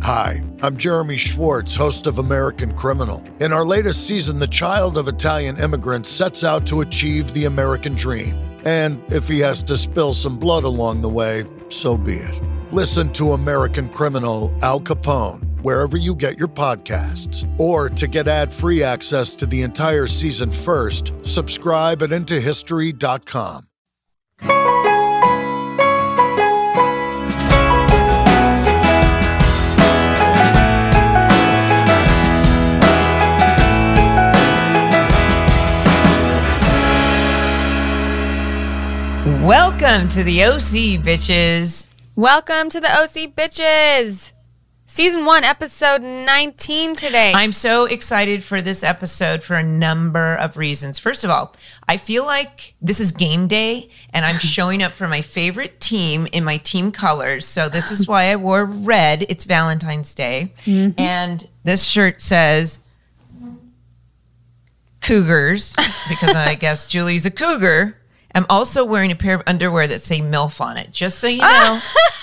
Hi, I'm Jeremy Schwartz, host of American Criminal. In our latest season, the child of Italian immigrants sets out to achieve the American dream. And if he has to spill some blood along the way, so be it. Listen to American Criminal Al Capone wherever you get your podcasts. Or to get ad-free access to the entire season first, subscribe at IntoHistory.com. Welcome to the OC, bitches. Welcome to the OC, bitches. Season 1, episode 19 today. I'm so excited for this episode for a number of reasons. First of all, I feel like this is game day and I'm showing up for my favorite team in my team colors. So this is why I wore red. It's Valentine's Day. Mm-hmm. And this shirt says Cougars because I guess Julie's a cougar. I'm also wearing a pair of underwear that say MILF on it, just so you know.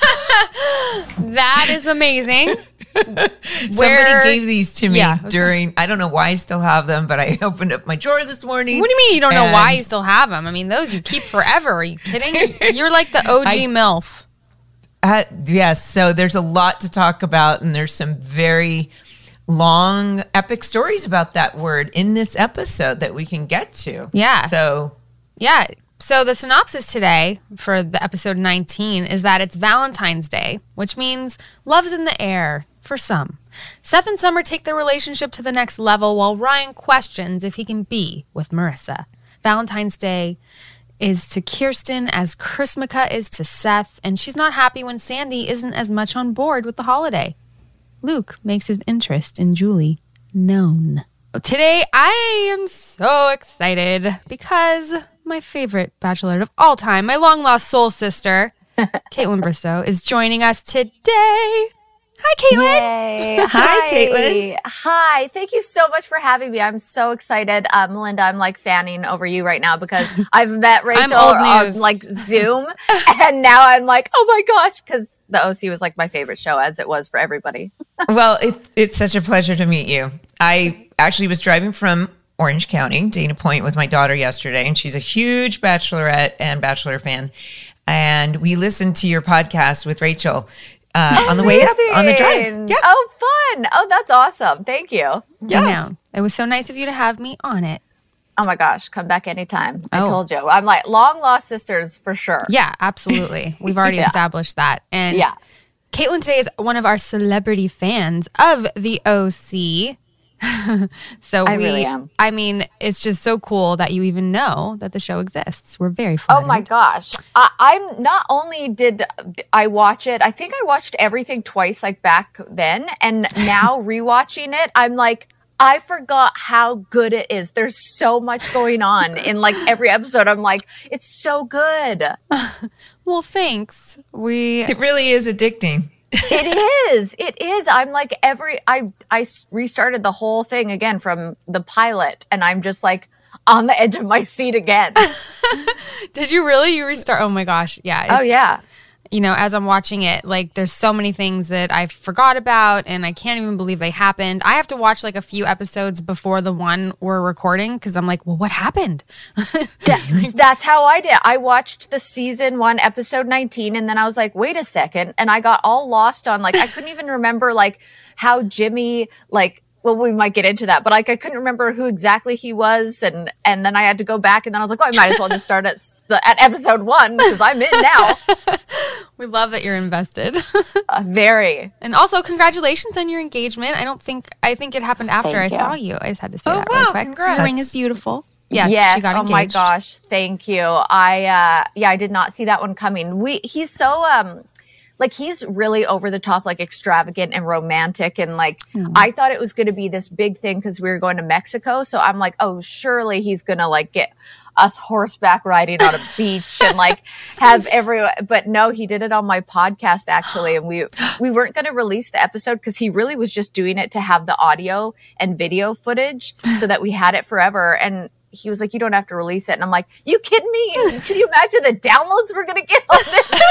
That is amazing. Somebody gave these to me during, I don't know why I still have them, but I opened up my drawer this morning. What do you mean you don't know why you still have them? I mean, those you keep forever. Are you kidding? You're like the OG MILF. Yes, so there's a lot to talk about, and there's some very long, epic stories about that word in this episode that we can get to. Yeah. So the synopsis today for the episode 19 is that it's Valentine's Day, which means love's in the air for some. Seth and Summer take their relationship to the next level while Ryan questions if he can be with Marissa. Valentine's Day is to Kirsten as Chrismukkah is to Seth, and she's not happy when Sandy isn't as much on board with the holiday. Luke makes his interest in Julie known. Today, I am so excited because my favorite bachelorette of all time, my long-lost soul sister, Kaitlyn Bristowe, is joining us today. Hi, Kaitlyn. Yay. Hi, Kaitlyn. Hi. Thank you so much for having me. I'm so excited. Melinda, I'm like fanning over you right now because I've met Rachel on like Zoom, and now I'm like, oh my gosh, because the OC was like my favorite show, as it was for everybody. Well, it's such a pleasure to meet you. I actually was driving from Orange County, Dana Point, with my daughter yesterday, and she's a huge Bachelorette and Bachelor fan. And we listened to your podcast with Rachel on the way up, on the drive. Yeah. Oh, fun. Oh, that's awesome. Thank you. Yes. It was so nice of you to have me on it. Oh my gosh, come back anytime. I told you. I'm like long lost sisters for sure. Yeah, absolutely. We've already established that. And Kaitlyn today is one of our celebrity fans of the OC. So I really am. I mean, it's just so cool that you even know that the show exists. We're very flattered. Oh my gosh. I'm not only did I watch it, I think I watched everything twice like back then, and now rewatching it, I'm like, I forgot how good it is. There's so much going on in like every episode. I'm like, it's so good. Well, thanks. It really is addicting. It is. I'm like I restarted the whole thing again from the pilot, and I'm just like on the edge of my seat again. Did you really? You restart? Oh my gosh. Yeah. Oh yeah. You know, as I'm watching it, like there's so many things that I forgot about and I can't even believe they happened. I have to watch like a few episodes before the one we're recording because I'm like, well, what happened? That's how I did. I watched the season 1, episode 19, and then I was like, wait a second. And I got all lost on like, I couldn't even remember like how Jimmy like, well, we might get into that, but like I couldn't remember who exactly he was, and then I had to go back, and then I was like, well, I might as well just start at episode 1 because I'm in now. We love that you're invested. Very. And also, congratulations on your engagement. I think it happened after I saw you. I just had to say that really quick. Congrats. Your ring is beautiful. Yes, she got engaged. Oh my gosh, thank you. I did not see that one coming. He's so like he's really over the top, like extravagant and romantic. And like, I thought it was going to be this big thing because we were going to Mexico. So I'm like, oh, surely he's going to like get us horseback riding on a beach and like have everyone. But no, he did it on my podcast actually. And we weren't going to release the episode because he really was just doing it to have the audio and video footage so that we had it forever. And he was like, you don't have to release it. And I'm like, you kidding me? Can you imagine the downloads we're going to get on this?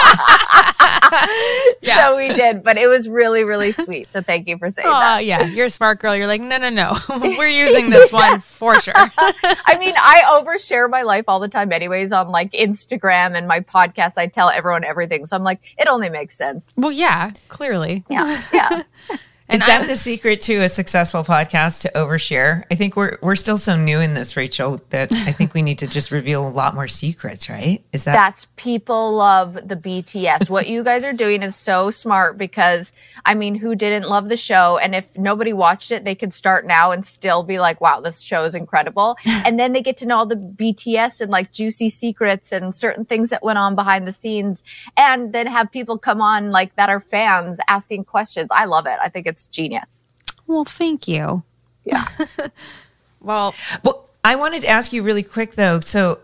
So we did, but it was really, really sweet. So thank you for saying that. Yeah. You're a smart girl. You're like, no. We're using this one for sure. I mean, I overshare my life all the time anyways on like Instagram and my podcast. I tell everyone everything. So I'm like, it only makes sense. Well, yeah, clearly. Yeah. Is that the secret to a successful podcast, to overshare? I think we're still so new in this, Rachel, that I think we need to just reveal a lot more secrets, right? That's people love the BTS. What you guys are doing is so smart because, I mean, who didn't love the show? And if nobody watched it, they could start now and still be like, wow, this show is incredible. And then they get to know all the BTS and like juicy secrets and certain things that went on behind the scenes. And then have people come on like that are fans asking questions. I love it. I think it's genius. Well, thank you. Yeah. Well, I wanted to ask you really quick though. So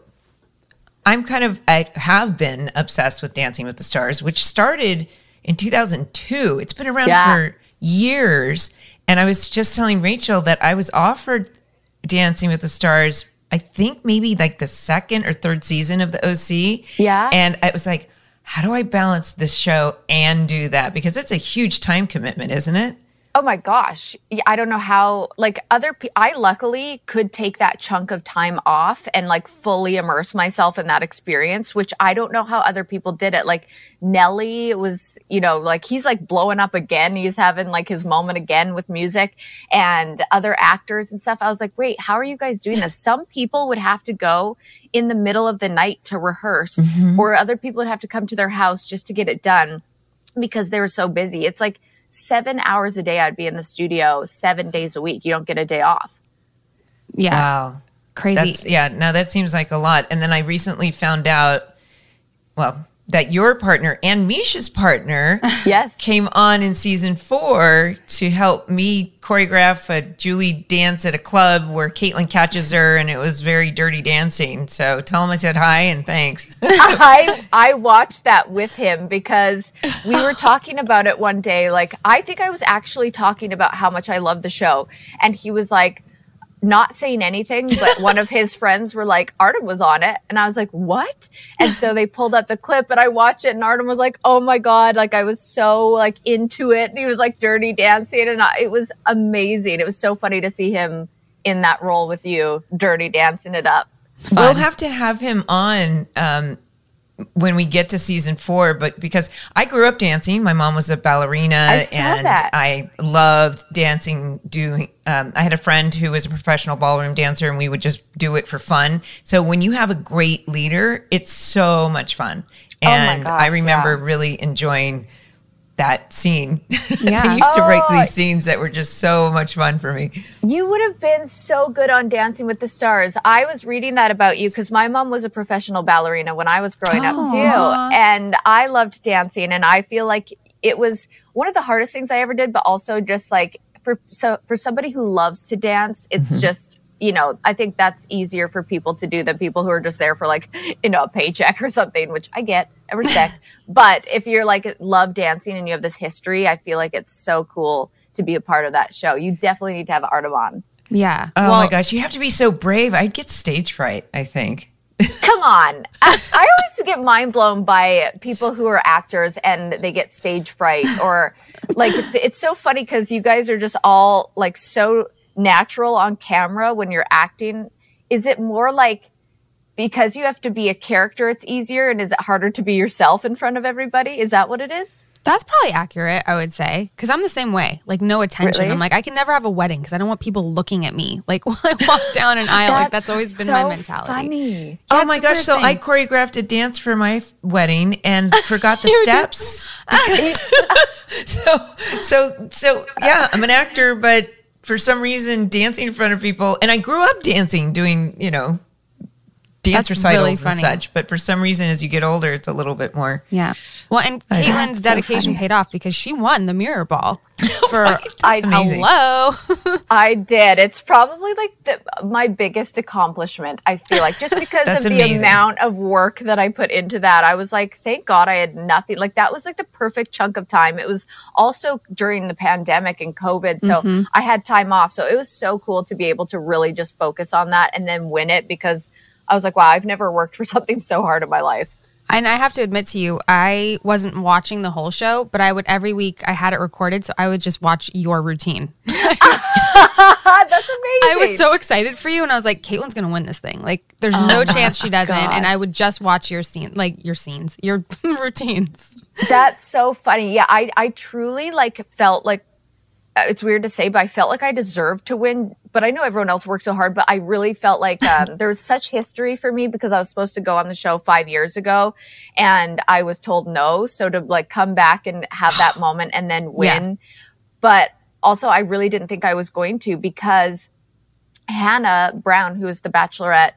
I have been obsessed with Dancing with the Stars, which started in 2002. It's been around for years. And I was just telling Rachel that I was offered Dancing with the Stars, I think maybe like the second or third season of the OC. Yeah. And I was like, how do I balance this show and do that? Because it's a huge time commitment, isn't it? Oh my gosh. I don't know how, like I luckily could take that chunk of time off and like fully immerse myself in that experience, which I don't know how other people did it. Like Nelly was, like he's like blowing up again. He's having like his moment again with music and other actors and stuff. I was like, wait, how are you guys doing this? Some people would have to go in the middle of the night to rehearse, or other people would have to come to their house just to get it done because they were so busy. It's like 7 hours a day I'd be in the studio 7 days a week. You don't get a day off. Yeah. Wow. Crazy. That seems like a lot. And then I recently found out, that your partner and Misha's partner came on in season 4 to help me choreograph a Julie dance at a club where Caitlin catches her, and it was very dirty dancing. So tell him I said hi and thanks. I watched that with him because we were talking about it one day. Like, I think I was actually talking about how much I love the show. And he was like, not saying anything, but one of his friends were like, Artem was on it. And I was like, what? And so they pulled up the clip and I watched it and Artem was like, oh my God. Like I was so like into it. And he was like dirty dancing and it was amazing. It was so funny to see him in that role with you, dirty dancing it up. Fun. We'll have to have him on when we get to season 4, but because I grew up dancing, my mom was a ballerina and I loved dancing. I had a friend who was a professional ballroom dancer and we would just do it for fun. So when you have a great leader, it's so much fun. And I remember really enjoying that scene. Yeah. They used to write these scenes that were just so much fun for me. You would have been so good on Dancing with the Stars. I was reading that about you because my mom was a professional ballerina when I was growing up too. And I loved dancing. And I feel like it was one of the hardest things I ever did, but also just like for somebody who loves to dance, it's just, I think that's easier for people to do than people who are just there for like, a paycheck or something, which I get, I respect. But if you're like love dancing and you have this history, I feel like it's so cool to be a part of that show. You definitely need to have Artem on. Yeah. Oh my gosh, you have to be so brave. I'd get stage fright, I think. Come on. I always get mind blown by people who are actors and they get stage fright, or like, it's so funny because you guys are just all like so natural on camera when you're acting. Is it more like because you have to be a character it's easier, and is it harder to be yourself in front of everybody? Is that what it is? That's probably accurate, I would say, because I'm the same way. Like no attention. Really? I'm like, I can never have a wedding because I don't want people looking at me. Like when I walk down an aisle, like that's always been my mentality. Funny. Oh my gosh! So I choreographed a dance for my wedding and forgot the steps. So yeah, I'm an actor, but for some reason, dancing in front of people, and I grew up dancing, doing dance recitals and such. But for some reason, as you get older, it's a little bit more. Yeah. Well, and Caitlin's dedication paid off because she won the mirror ball for amazing. hello. I did. It's probably like my biggest accomplishment, I feel like, just because That's of the amazing. amount of work that I put into that. I was like, thank God I had nothing. Like that was like the perfect chunk of time. It was also during the pandemic and COVID. So I had time off. So it was so cool to be able to really just focus on that and then win it, because I was like, wow, I've never worked for something so hard in my life. And I have to admit to you, I wasn't watching the whole show, but I would every week I had it recorded, so I would just watch your routine. That's amazing. I was so excited for you, and I was like, Caitlin's gonna win this thing. Like, there's no chance she doesn't. gosh. And I would just watch your scenes, your routines. That's so funny. Yeah, I truly like felt like, it's weird to say, but I felt like I deserved to win. But I know everyone else worked so hard, but I really felt like there was such history for me, because I was supposed to go on the show 5 years ago and I was told no. So to like come back and have that moment and then win. Yeah. But also I really didn't think I was going to, because Hannah Brown, who was the Bachelorette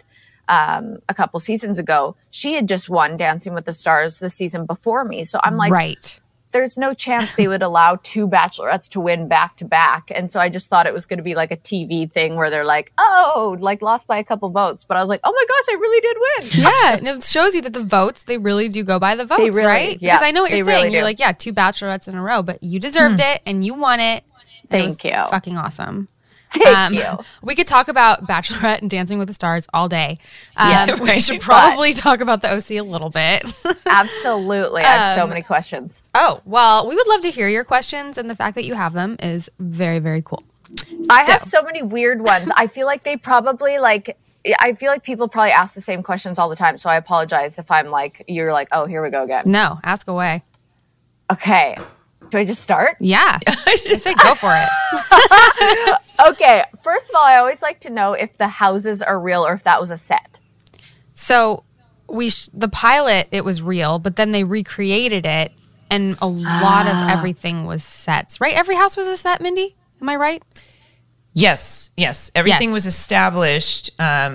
a couple seasons ago, she had just won Dancing with the Stars the season before me. So I'm like, Right. there's no chance they would allow two bachelorettes to win back to back. And so I just thought it was going to be like a TV thing where they're like, oh, like lost by a couple votes. But I was like, oh my gosh, I really did win. Yeah, and it shows you that the votes, they really do go by the votes, really- right? yeah, Because I know what you're they saying. really You're do. like, yeah, 2 bachelorettes in a row, but you deserved it and you won it. And it Thank was you. Fucking awesome. Thank you. We could talk about Bachelorette and Dancing with the Stars all day. Yeah, We right. should probably talk about the OC a little bit. Absolutely. I have so many questions. Oh, well, we would love to hear your questions, and the fact that you have them is very, very cool. I have so many weird ones. I feel like they probably I feel like people probably ask the same questions all the time. So I apologize if I'm like, you're like, oh, here we go again. No, ask away. Okay. Do I just start? Yeah. I say go for it. Okay. First of all, I always like to know if the houses are real or if that was a set. So the pilot, it was real, but then they recreated it, and a lot of everything was sets, right? Every house was a set, Mindy? Am I right? Yes. Everything Yes. was established.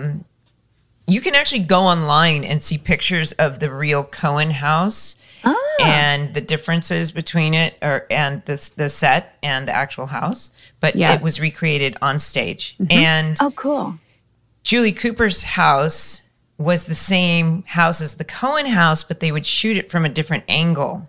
You can actually go online and see pictures of the real Cohen house and the differences between it, and the set and the actual house. But Yeah. it was recreated on stage. And Oh, cool. Julie Cooper's house was the same house as the Cohen house, but they would shoot it from a different angle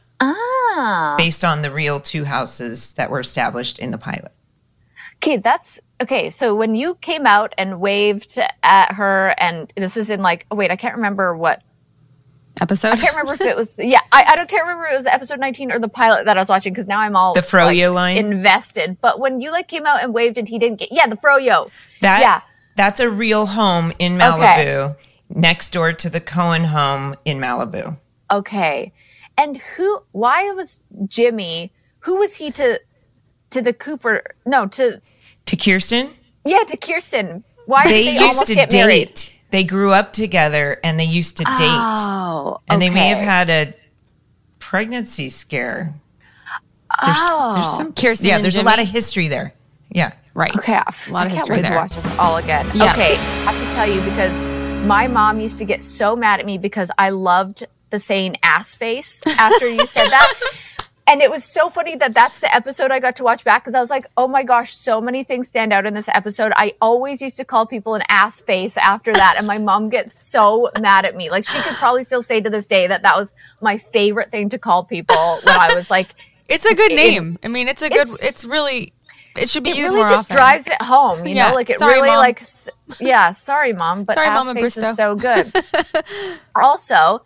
based on the real 2 houses that were established in the pilot. Okay, that's okay. So when you came out and waved at her, and this is in like, oh, wait, I can't remember what. Episode? I can't remember if it was, can't remember if it was episode 19 or the pilot that I was watching, because now I'm all The Froyo line? invested. But when you like came out and waved and he didn't get, the Froyo. That's a real home in Malibu, next door to the Cohen home in Malibu. Okay. And why was Jimmy, who was he to the Cooper, To Kirsten, to Kirsten. Why did they they used almost to get date. married? They grew up together and they used to date. Oh, And they may have okay. had a pregnancy scare. There's some Kirsten and there's a lot Jimmy? of history there. Yeah. Right. Okay, A lot of I can't history wait there. to watch this all again. Yeah. Okay, I have to tell you, because my mom used to get so mad at me because I loved the saying ass face after you said that. And it was so funny that that's the episode I got to watch back, because I was like, oh my gosh, so many things stand out in this episode. I always used to call people an ass face after that. And my mom gets so mad at me. Like, she could probably still say to this day that was my favorite thing to call people when I was like, It's a good name. I mean, it's really, it should be it used really more just often. drives it home, you Yeah. know, like it Sorry, really Mom. like, sorry, Mom, but Sorry, ass Mama face Bristow. is so good. Also,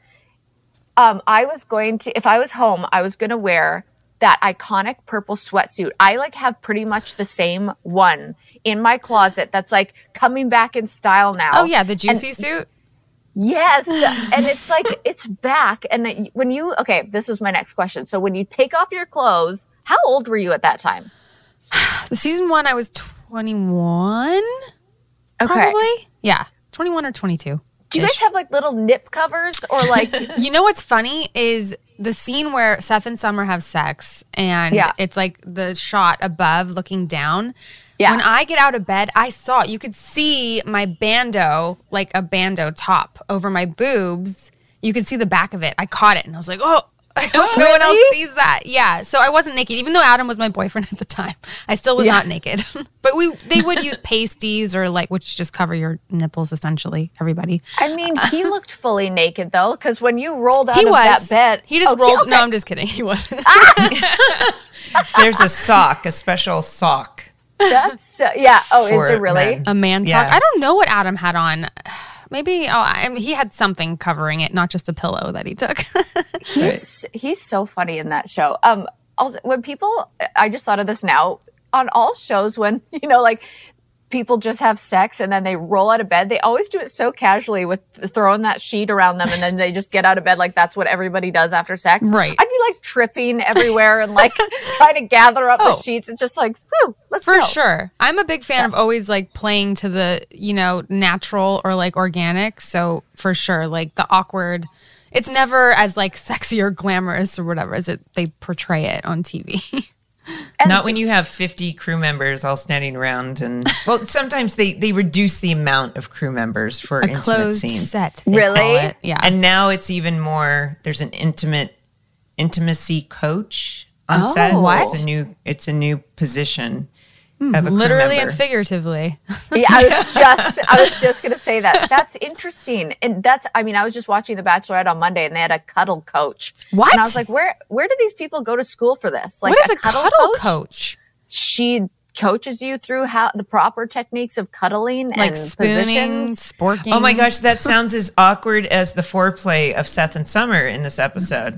I was going to, if I was home, I was going to wear that iconic purple sweatsuit. I like have pretty much the same one in my closet that's like coming back in style now. Oh, yeah, the juicy suit. Yes. And it's like, it's back. And this was my next question. So when you take off your clothes, how old were you at that time? The season 1, I was 21, probably. Yeah, 21 or 22. Do you guys have like little nip covers or like, You know what's funny is the scene where Seth and Summer have sex, and it's like the shot above looking down. Yeah. When I get out of bed, you could see my bandeau, like a bandeau top over my boobs. You could see the back of it. I caught it and I was like, oh, I hope no one else sees that. Yeah. So I wasn't naked, even though Adam was my boyfriend at the time. I still was not naked. But they would use pasties or which just cover your nipples, essentially, everybody. I mean, he looked fully naked, though, because when you rolled out of that bed. He just rolled. Okay. No, I'm just kidding. He wasn't. There's a special sock. That's, yeah. Oh, is there really? Men. A man sock? I don't know what Adam had on. Maybe he had something covering it, not just a pillow that he took. He's so funny in that show. Also, when people, I just thought of this now, on all shows when, people just have sex and then they roll out of bed, they always do it so casually with throwing that sheet around them and then they just get out of bed like that's what everybody does after sex. Right. I'd be tripping everywhere and trying to gather up the sheets. It's just whew, let's go. For sure. I'm a big fan of always playing to the, natural or organic. So for sure, the awkward, it's never as sexy or glamorous or whatever as they portray it on TV. And not when you have 50 crew members all standing around sometimes they reduce the amount of crew members for a intimate closed scenes. Set. Really? Yeah. And now it's even more, there's an intimacy coach on set. What? It's a new position of a crew literally member. and figuratively. Yeah, I was just gonna say that. That's interesting. And I was just watching The Bachelorette on Monday and they had a cuddle coach. What? And I was like, where do these people go to school for this? What is a cuddle coach? She coaches you through how the proper techniques of cuddling and spooning, positions. sporking. Oh my gosh, that sounds as awkward as the foreplay of Seth and Summer in this episode.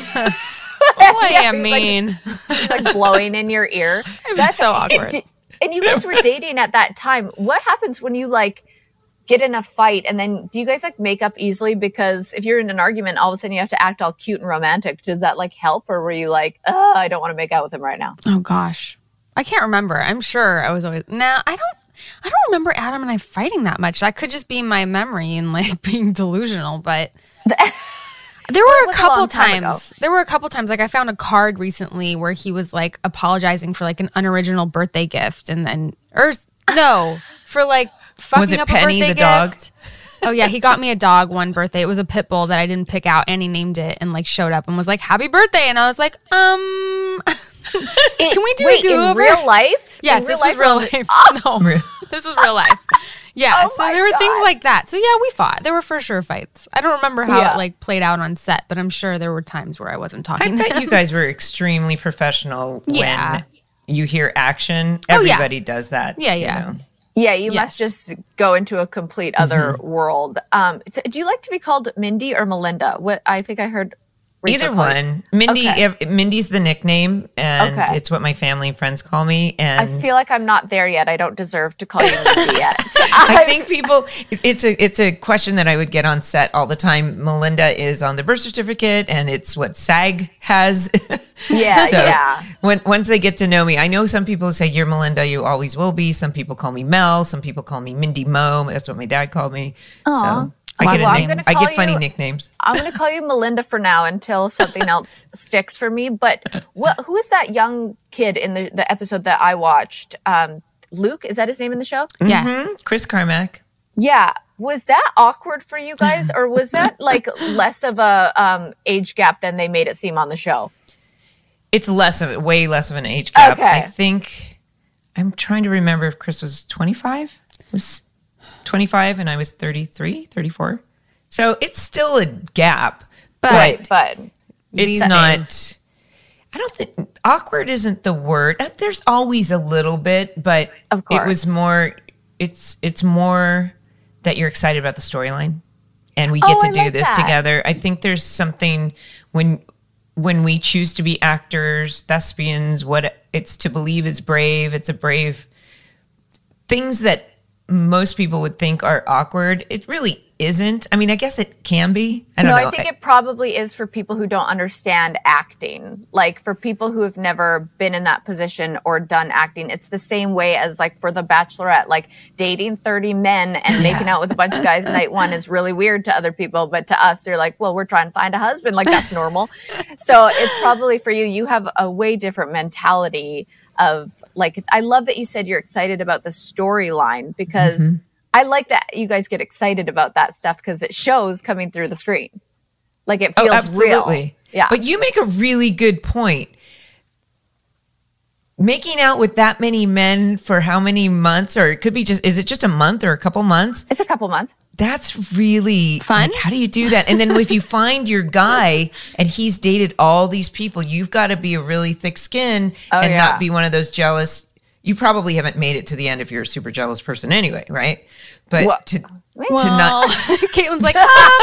What do you mean? Blowing in your ear. That's so awkward. And you guys were dating at that time. What happens when you get in a fight and then do you guys make up easily? Because if you're in an argument, all of a sudden you have to act all cute and romantic. Does that help? Or were you I don't want to make out with him right now? Oh gosh. I can't remember. I'm sure I was always, I don't remember Adam and I fighting that much. That could just be my memory and being delusional, but there were a couple times. There were a couple times. I found a card recently where he was apologizing for an unoriginal birthday gift, and then for fucking was it up Penny, a birthday the dog? gift. Oh yeah, he got me a dog one birthday. It was a pit bull that I didn't pick out, and he named it and showed up and was like, "Happy birthday!" And I was like, can we do a do-over? In real life? Yes, this was real life. No, this was real life. Yeah, so there were things like that. So yeah, we fought. There were for sure fights. I don't remember how it played out on set, but I'm sure there were times where I wasn't talking. I bet you guys were extremely professional when you hear action. Everybody does that. Yeah, yeah. Yeah, you must just go into a complete other world. Do you like to be called Mindy or Melinda? What I think I heard. Either one. Mindy's the nickname, and it's what my family and friends call me. And I feel like I'm not there yet. I don't deserve to call you Mindy yet. I think people, it's a question that I would get on set all the time. Melinda is on the birth certificate, and it's what SAG has. Yeah, Once they get to know me, I know some people say, "You're Melinda, you always will be." Some people call me Mel. Some people call me Mindy Mo. That's what my dad called me. Aww. So I get a name. I get funny nicknames. I'm going to call you Melinda for now until something else sticks for me. But who is that young kid in the episode that I watched? Luke, is that his name in the show? Yeah. Chris Carmack. Yeah. Was that awkward for you guys? Or was that less of a age gap than they made it seem on the show? It's way less of an age gap. Okay. I think, I'm trying to remember if Chris was 25. Was 25 and I was 33, 34. So it's still a gap, but it's not, I don't think awkward isn't the word. There's always a little bit, but of course. It was more, it's more that you're excited about the storyline and we get to do this together. I think there's something when we choose to be actors, thespians, what it's to believe is brave. It's a brave things that most people would think are awkward. It really isn't. I mean, I guess it can be. I don't know. I think it probably is for people who don't understand acting. For people who have never been in that position or done acting, it's the same way as for The Bachelorette. Dating 30 men and making out with a bunch of guys night one is really weird to other people, but to us, they're like, well, we're trying to find a husband. That's normal. So it's probably for you. You have a way different mentality of I love that you said you're excited about the storyline because I like that you guys get excited about that stuff because it shows coming through the screen. Like it feels absolutely. real. Yeah. But you make a really good point. Making out with that many men for how many months, or it could be is it just a month or a couple months? It's a couple months. That's really fun. Like, how do you do that? And then if you find your guy and he's dated all these people, you've got to be a really thick skin and not be one of those jealous. You probably haven't made it to the end if you're a super jealous person anyway, right? But to not. Caitlin's like,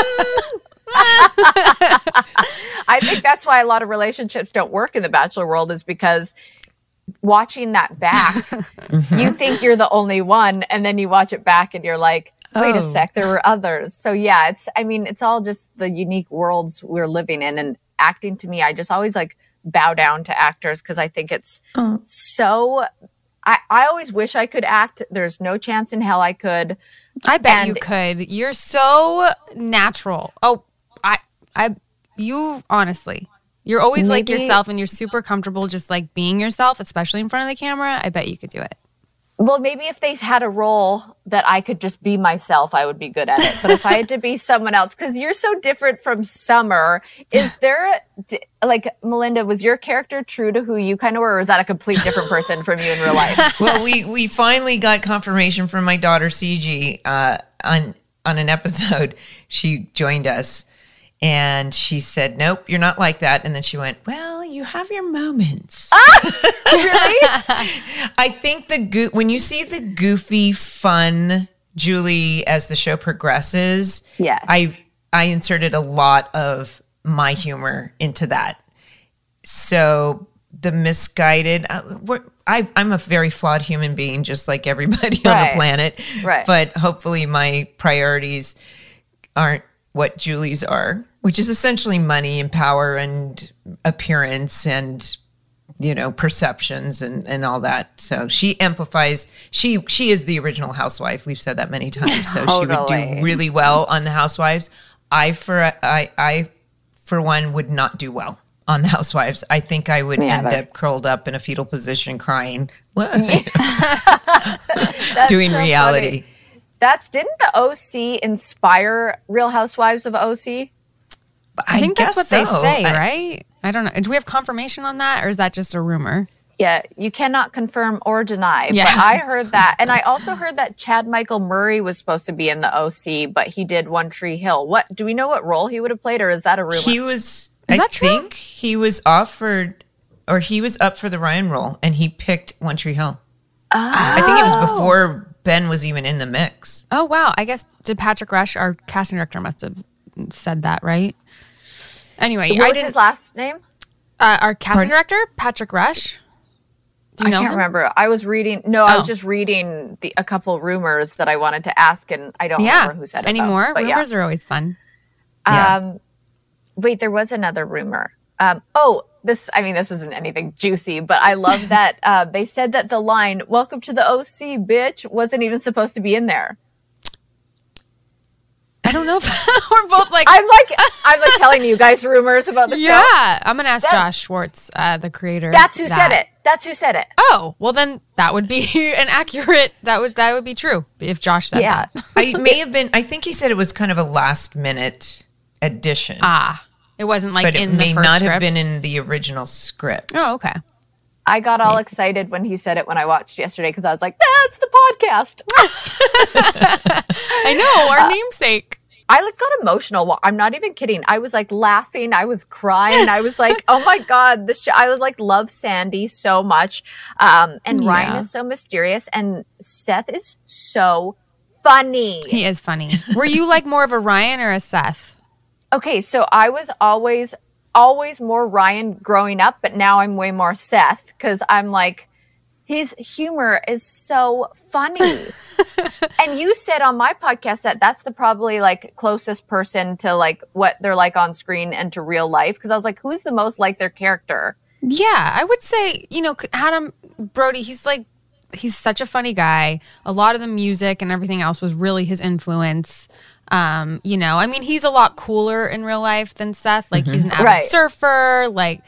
I think that's why a lot of relationships don't work in the Bachelor world, is because watching that back, you think you're the only one, and then you watch it back and you're like, wait a sec, there were others. So yeah, it's all just the unique worlds we're living in. And acting, to me, I just always like bow down to actors because I think it's so, I always wish I could act. There's no chance in hell I could. I bet you could. You're so natural. Oh, you honestly, you're always like yourself, and you're super comfortable just like being yourself, especially in front of the camera. I bet you could do it. Well, maybe if they had a role that I could just be myself, I would be good at it. But if I had to be someone else, because you're so different from Summer, is there, like, Melinda, was your character true to who you kind of were, or is that a complete different person from you in real life? Well, we finally got confirmation from my daughter, CG, on an episode. She joined us. And she said, nope, you're not like that. And then she went, well, you have your moments. Really? I think when you see the goofy, fun Julie as the show progresses, yes. I inserted a lot of my humor into that. So the misguided, I'm a very flawed human being, just like everybody on the planet. Right. But hopefully my priorities aren't what Julie's are, which is essentially money and power and appearance and, perceptions and all that. So she amplifies, she is the original housewife. We've said that many times. So she would do really well on the Housewives. I for one would not do well on the Housewives. I think I would end up curled up in a fetal position crying, doing so reality. Funny. Didn't the OC inspire Real Housewives of OC? I think that's what they say, right? I don't know. Do we have confirmation on that, or is that just a rumor? Yeah, you cannot confirm or deny. Yeah. But I heard that. And I also heard that Chad Michael Murray was supposed to be in the OC, but he did One Tree Hill. Do we know what role he would have played, or is that a rumor? He was, I think he was offered, or he was up for the Ryan role, and he picked One Tree Hill. Oh. I think it was before Ben was even in the mix. Oh, wow. I guess, did Patrick Rush, our casting director, must have said that, right? Anyway, what was his last name? Our casting director, Patrick Rush. Do you know him? Remember. I was reading. No, I was just reading a couple rumors that I wanted to ask, and I don't remember who said it. Anymore. Rumors are always fun. Wait, there was another rumor. This isn't anything juicy, but I love that they said that the line "Welcome to the OC, bitch" wasn't even supposed to be in there. I don't know if we're both like I'm like telling you guys rumors about the show. Yeah, I'm gonna ask Josh Schwartz, the creator. That's who said it. That's who said it. Oh, well then that would be an accurate. That would be true if Josh said that. I think he said it was kind of a last minute addition. It wasn't like but in it the may first not script. have been in the original script. Oh, okay. I got all excited when he said it when I watched yesterday because I was like, that's the podcast. I know, our namesake. I got emotional. I'm not even kidding. I was like laughing. I was crying. I was like, oh my God, this show. I was like, love Sandy so much. And Ryan is so mysterious. And Seth is so funny. He is funny. Were you like more of a Ryan or a Seth? Okay, so I was always more Ryan growing up, but now I'm way more Seth because I'm like, his humor is so funny. And you said on my podcast that that's the probably like closest person to like what they're like on screen and to real life. Because I was like, who's the most like their character? Yeah, I would say, Adam Brody, he's such a funny guy. A lot of the music and everything else was really his influence. He's a lot cooler in real life than Seth. Like he's an avid surfer, but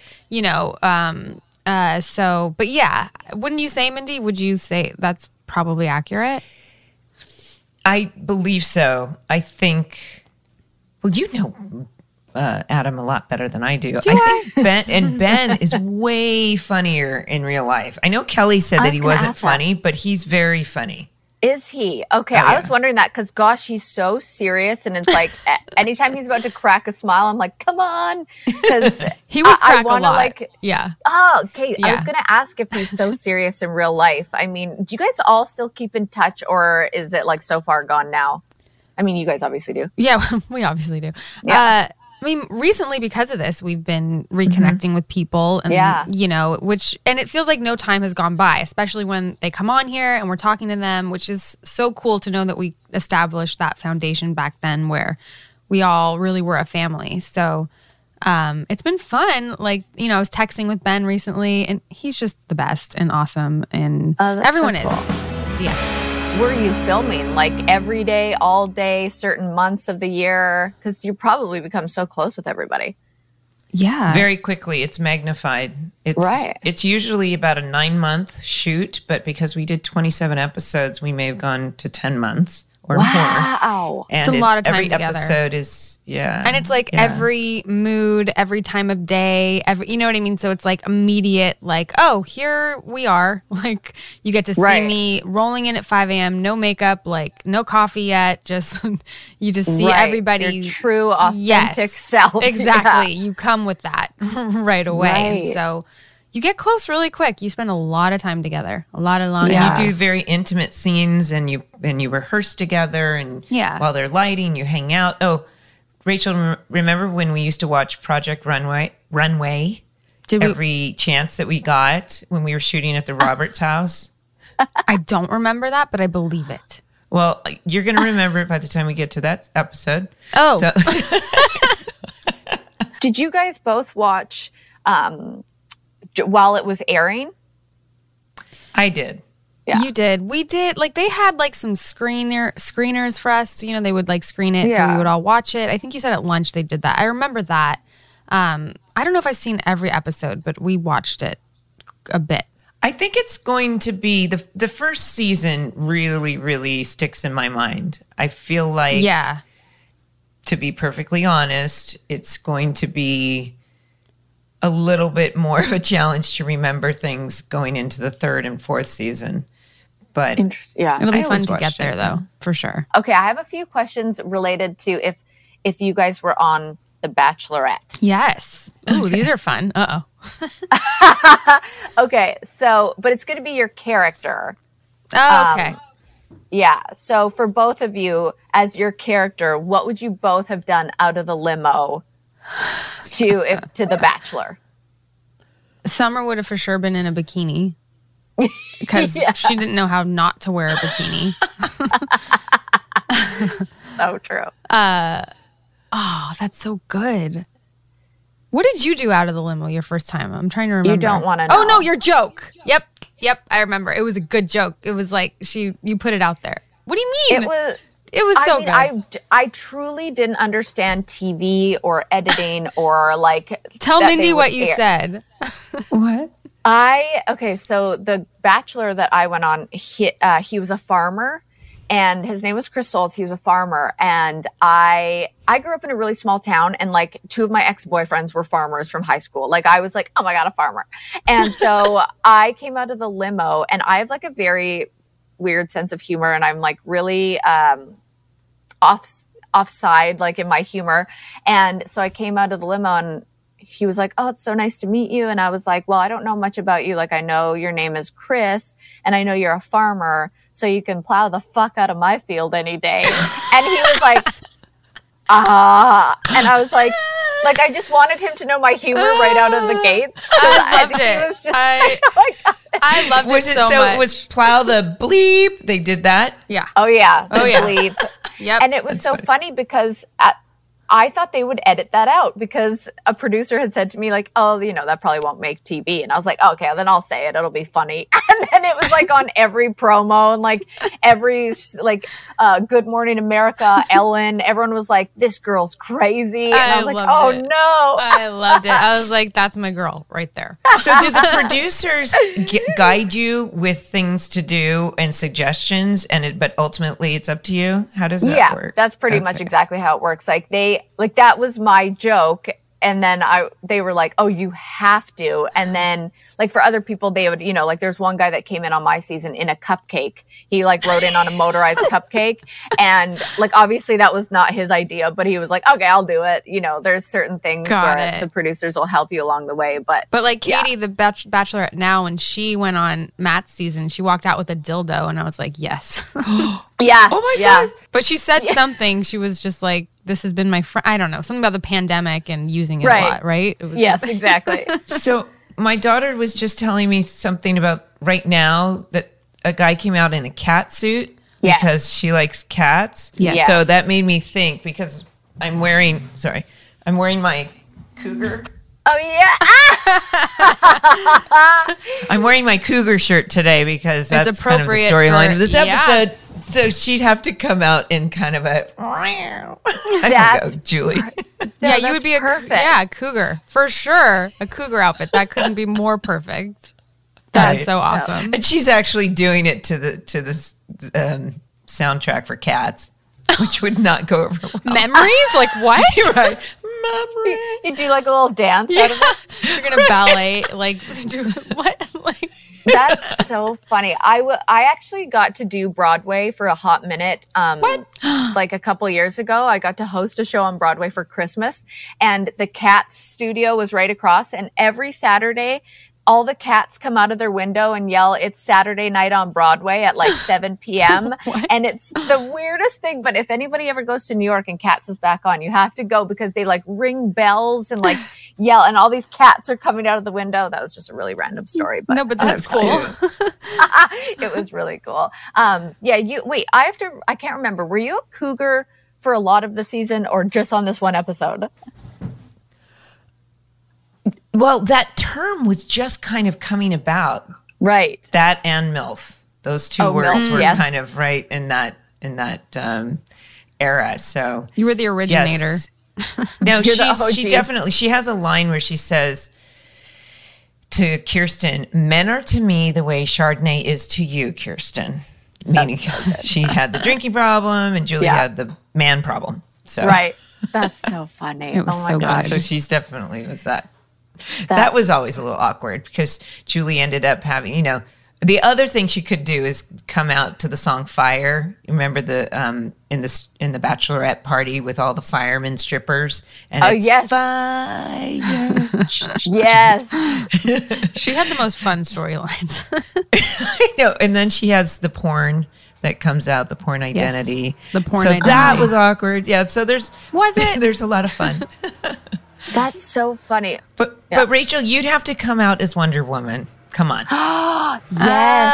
yeah, wouldn't you say, Mindy? Would you say that's probably accurate? I believe so. I think, Adam a lot better than I do. I think Ben is way funnier in real life. I know Kelly said that he wasn't funny, but he's very funny. Is he? Okay, Oh, yeah. I was wondering that because, gosh, he's so serious, and it's like anytime he's about to crack a smile, I'm like, come on, because He would crack a lot. like, yeah. oh, okay. I Yeah. was gonna ask if he's so serious in real life. I mean, do you guys all still keep in touch, or is it like so far gone now? I mean, you guys obviously do. Yeah, we obviously do. Yeah. I mean, recently because of this, we've been reconnecting with people and, and it feels like no time has gone by, especially when they come on here and we're talking to them, which is so cool to know that we established that foundation back then where we all really were a family. So it's been fun. Like, I was texting with Ben recently and he's just the best and awesome and everyone so cool. is. So, yeah. Were you filming like every day, all day, certain months of the year? Because you probably become so close with everybody. Yeah. Very quickly, it's magnified. It's usually about a 9-month shoot, but because we did 27 episodes, we may have gone to 10 months or more. Wow. And It's a lot of time every together. episode is, And it's like every mood, every time of day, you know what I mean? So it's like immediate, like, oh, here we are. Like you get to see me rolling in at 5 a.m., no makeup, like no coffee yet. Just, you just see everybody. Your true, authentic self. Exactly. Yeah. You come with that right away. Right. And so you get close really quick. You spend a lot of time together, a lot of long And hours. you do very intimate scenes and you rehearse together and while they're lighting, you hang out. Oh, Rachel, remember when we used to watch Project Runway every chance that we got when we were shooting at the Roberts house? I don't remember that, but I believe it. Well, you're going to remember it by the time we get to that episode. Oh. So, Did you guys both watch while it was airing? I did. Yeah. You did. We did. Like they had like some screeners for us. They would like screen it, so we would all watch it. I think you said at lunch they did that. I remember that. I don't know if I've seen every episode, but we watched it a bit. I think it's going to be the first season really, really sticks in my mind. I feel like, to be perfectly honest, it's going to be a little bit more of a challenge to remember things going into the 3rd and 4th season. But interesting. Yeah. It'll be I fun always to get watched there it. though, for sure. Okay, I have a few questions related to if you guys were on The Bachelorette. Yes. Ooh, these are fun. Uh-oh. Okay, so but it's going to be your character. Oh, okay. Yeah. So for both of you, as your character, what would you both have done out of the limo to The Bachelor? Summer would have for sure been in a bikini because she didn't know how not to wear a bikini. So true. Oh, that's so good. What did you do out of the limo your first time? I'm trying to remember. You don't want to know. Oh, no, your joke. Yep. I remember. It was a good joke. It was like you put it out there. What do you mean? It was so good. I truly didn't understand TV or editing or like. Tell Mindy what you said. what? So the Bachelor that I went on, he was a farmer. And his name was Chris Soltz. He was a farmer. And I grew up in a really small town. And like 2 of my ex-boyfriends were farmers from high school. Like I was like, oh my God, a farmer. And so I came out of the limo and I have like a very weird sense of humor. And I'm like really offside, like in my humor. And so I came out of the limo and he was like, oh, it's so nice to meet you. And I was like, well, I don't know much about you. Like I know your name is Chris and I know you're a farmer. So you can plow the fuck out of my field any day. And he was like, and I was like I just wanted him to know my humor right out of the gates. I loved it. He was just I loved it so much. It was plow the bleep. They did that? Yeah. Oh yeah. Bleep. Yep. And it was so funny because I thought they would edit that out because a producer had said to me like, oh, that probably won't make TV. And I was like, oh, okay, then I'll say it. It'll be funny. And then it was like on every promo and like every Good Morning America, Ellen, everyone was like, this girl's crazy. And I was like, oh no. I loved it. I was like, that's my girl right there. So did the producers guide you with things to do and suggestions but ultimately it's up to you? How does that work? That's pretty much exactly how it works. Like they that was my joke. And then they were like, oh, you have to. And then like for other people, they would, like there's one guy that came in on my season in a cupcake. He like rode in on a motorized cupcake. And like, obviously that was not his idea, but he was like, okay, I'll do it. There's certain things where the producers will help you along the way. But like Katie, the Bachelorette now, when she went on Matt's season, she walked out with a dildo. And I was like, yes. Yeah. Oh my God. But she said something. She was just like, this has been my friend. I don't know. Something about the pandemic and using it a lot, right? It was yes, exactly. So my daughter was just telling me something about right now that a guy came out in a cat suit because she likes cats. Yes. So that made me think, because I'm wearing my cougar. Oh, yeah. I'm wearing my cougar shirt today because that's it's kind of the appropriate storyline for- of this episode. So she'd have to come out in kind of a I don't know, Julie. Yeah, you would be perfect. a cougar for sure. A cougar outfit that couldn't be more perfect. That is Right. so awesome. And she's actually doing it to the soundtrack for Cats, which would not go over well. Memories? Like what? You're right. Memory. You do like a little dance out of it. You're gonna ballet like do what? Like That's so funny. I actually got to do Broadway for a hot minute. Like a couple years ago, I got to host a show on Broadway for Christmas, and the Cats studio was right across. And every Saturday, all the cats come out of their window and yell, "It's Saturday night on Broadway" at like 7 p.m. And it's the weirdest thing. But if anybody ever goes to New York and Cats is back on, you have to go, because they like ring bells and like yell, and all these cats are coming out of the window. That was just a really random story. But no, but that's cool. it was really cool. I can't remember. Were you a cougar for a lot of the season or just on this one episode? Well, that term was just kind of coming about. Right. That and MILF. Those two words MILF, were yes. kind of right in that era. So You were the originator. yes. No, You're the OG. she definitely, she has a line where she says to Kirsten, "Men are to me the way Chardonnay is to you, Kirsten." Meaning she had the drinking problem and Julie had the man problem. So Right. That's so funny. It was oh my so God. good. So she's definitely was that. That was always a little awkward because Julie ended up having, the other thing she could do is come out to the song "Fire." Remember the in the Bachelorette party with all the firemen strippers, and it's yes. fire. Yes. She had the most fun storylines. I know. And then she has the porn that comes out, the porn identity. the porn so identity. that was awkward. Yeah. So Was it? there's a lot of fun. That's so funny. But Rachel, you'd have to come out as Wonder Woman. Come on. Yes.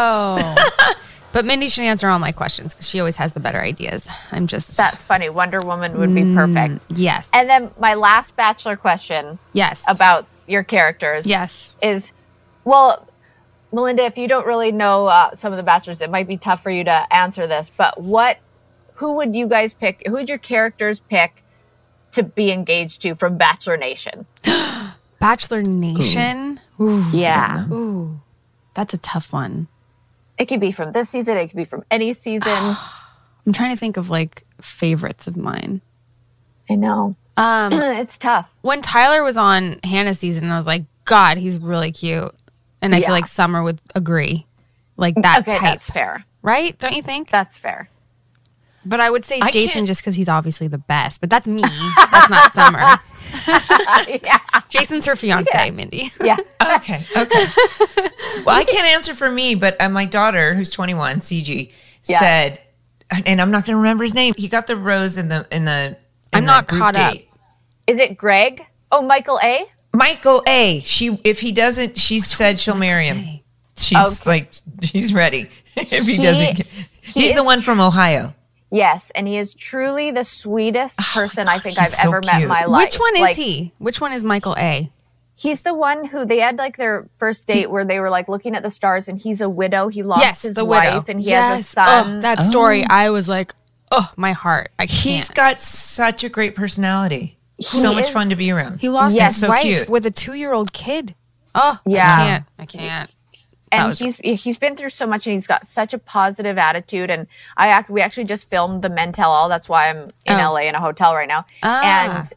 Oh. But Mindy should answer all my questions because she always has the better ideas. I'm just That's funny. Wonder Woman would be perfect. yes. And then my last Bachelor question yes about your characters yes. is, well, Melinda, if you don't really know some of the Bachelors, it might be tough for you to answer this, but who would you guys pick? Who would your characters pick to be engaged to from Bachelor Nation? Bachelor Nation. Ooh, Yeah. ooh, that's a tough one. It could be from this season. It could be from any season. I'm trying to think of like favorites of mine. I know. It's tough. When Tyler was on Hannah's season, I was like, God, he's really cute. And I Yeah. feel like Summer would agree. Like that Okay, type. that's fair. Right? Don't you think? That's fair. But I would say I Jason can't- just because he's obviously the best. But that's me. That's not Summer. Yeah. Jason's her fiance, Mindy. Yeah. Okay. Well, I can't answer for me, but my daughter, who's 21, CG, said, and I'm not going to remember his name. He got the rose in the. I'm not group caught up. date. Is it Greg? Oh, Michael A? Michael A. If he doesn't, she said she'll marry him. She's like, she's ready. If he doesn't, he's the one from Ohio. Yes, and he is truly the sweetest person I think I've he's so ever met in cute. my life. Which one is Like, he? Which one is Michael A? He's the one who they had like their first date where they were like looking at the stars, and he's a widow. He lost Yes, his the wife, widow. and he has a Yes. son. Oh, that story, I was like, oh, my heart. I can't. He's got such a great personality. So much is- fun to be around. He lost Yes. his So wife cute. with a 2-year-old kid. Oh, Yeah. I can't. and he's been through so much, and he's got such a positive attitude. And we actually just filmed the Men Tell All. That's why I'm in LA in a hotel right now. And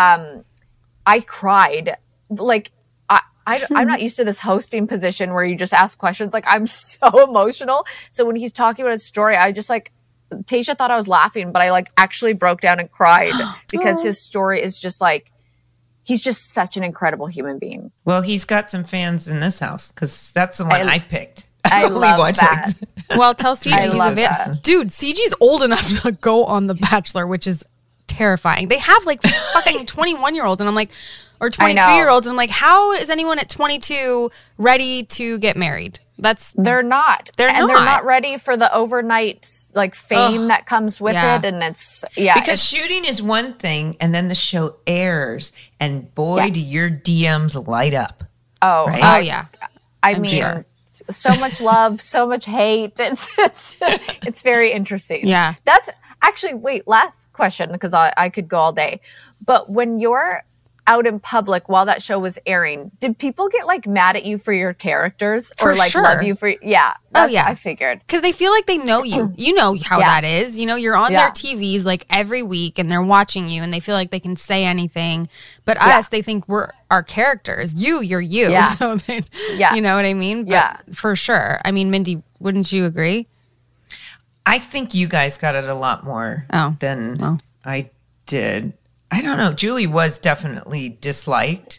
I cried. Like I'm not used to this hosting position where you just ask questions. Like, I'm so emotional. So when he's talking about his story, I just like, Tasha thought I was laughing, but I like actually broke down and cried because his story is just like, he's just such an incredible human being. Well, he's got some fans in this house because that's the one I picked. I love that. Well, tell CG he's available. Dude, CG's old enough to go on The Bachelor, which is terrifying. They have like fucking 21-year-olds, and I'm like, or 22-year-olds, and I'm like, how is anyone at 22 ready to get married? They're not. They're not ready for the overnight like fame that comes with it, and it's because shooting is one thing, and then the show airs, and boy, do your DMs light up. Oh, right? Yeah. I mean, sure. So much love, so much hate. It's very interesting. Yeah. That's actually last question, because I could go all day. But when you're out in public while that show was airing, did people get like mad at you for your characters or like love you for I figured, because they feel like they know you. You know how that is, you know, you're on their TVs like every week, and they're watching you, and they feel like they can say anything, but us, they think we're our characters. You're you. So you know what I mean? But for sure. I mean, Mindy, wouldn't you agree? I think you guys got it a lot more than I did. I don't know. Julie was definitely disliked.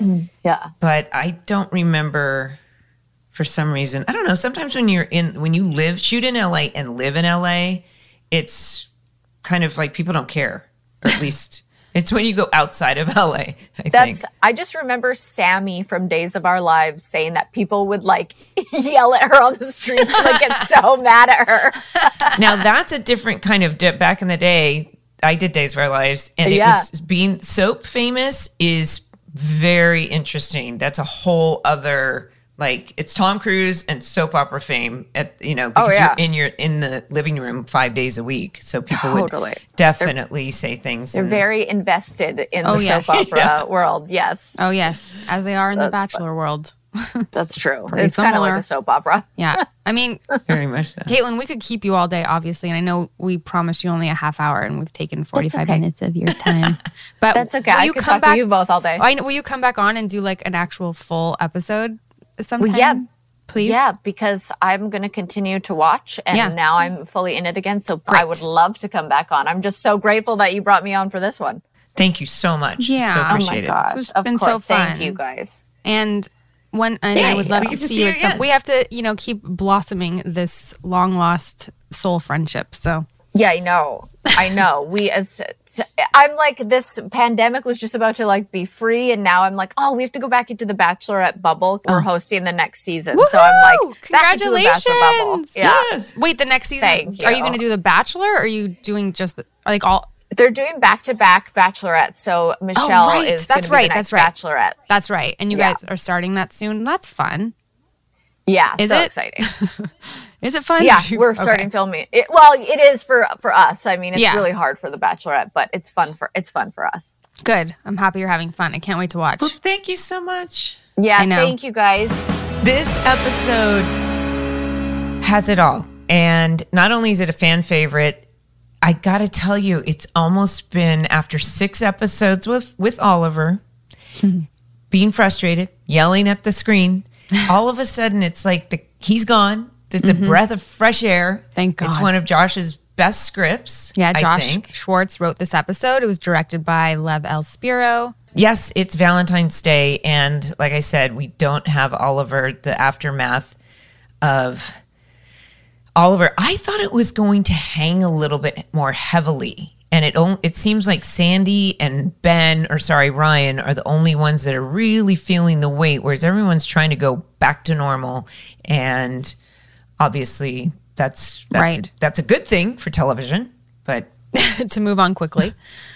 But I don't remember, for some reason. I don't know. Sometimes when you shoot in LA and live in LA, it's kind of like people don't care. Or at least it's when you go outside of LA, I think. I just remember Sammy from Days of Our Lives saying that people would like yell at her on the streets, like get so mad at her. Now that's a different kind of dip. Back in the day, I did Days of Our Lives, and it was being soap famous is very interesting. That's a whole other, like, it's Tom Cruise and soap opera fame because you're in the living room 5 days a week. So people would definitely say things. They're very invested in the soap opera world. Yes. Oh yes, as they are in the Bachelor world. That's true. It's kind of like a soap opera. Yeah. I mean, very much so. Caitlin, we could keep you all day, obviously. And I know we promised you only a half hour, and we've taken 45 minutes of your time. But that's okay. I could talk to you both all day. Will you come back on and do like an actual full episode sometime? Well, yeah. Please? Yeah, because I'm going to continue to watch, and now I'm fully in it again. So I would love to come back on. I'm just so grateful that you brought me on for this one. Thank you so much. Yeah. So appreciate it. Oh my gosh. Of course. So fun. Thank you guys. And I would love to see you at some. We have to, keep blossoming this long lost soul friendship. So yeah, I know. I'm like, this pandemic was just about to like be free, and now I'm like, we have to go back into the Bachelorette bubble. We're hosting the next season. Woo-hoo! So I'm like, congratulations! Bubble. Yeah. Yes. Wait, the next season? Are you going to do the Bachelor? Or are you doing just all? They're doing back-to-back Bachelorettes, so Michelle is going to be the next Bachelorette. That's right. And you guys are starting that soon. That's fun. Yeah, is so it exciting. Is it fun? Yeah, we're starting filming. It is for us. I mean, it's really hard for the Bachelorette, but it's fun for us. Good. I'm happy you're having fun. I can't wait to watch. Well, thank you so much. Yeah, thank you guys. This episode has it all. And not only is it a fan favorite, I got to tell you, it's almost been, after 6 episodes with Oliver, being frustrated, yelling at the screen, all of a sudden it's like he's gone. It's a breath of fresh air. Thank God. It's one of Josh's best scripts. Yeah, Josh Schwartz wrote this episode. It was directed by Lev L. Spiro. Yes, it's Valentine's Day. And like I said, we don't have Oliver, the aftermath of Oliver. I thought it was going to hang a little bit more heavily, and it seems like Sandy and Ryan are the only ones that are really feeling the weight, whereas everyone's trying to go back to normal. And obviously that's right. That's a good thing for television, but to move on quickly.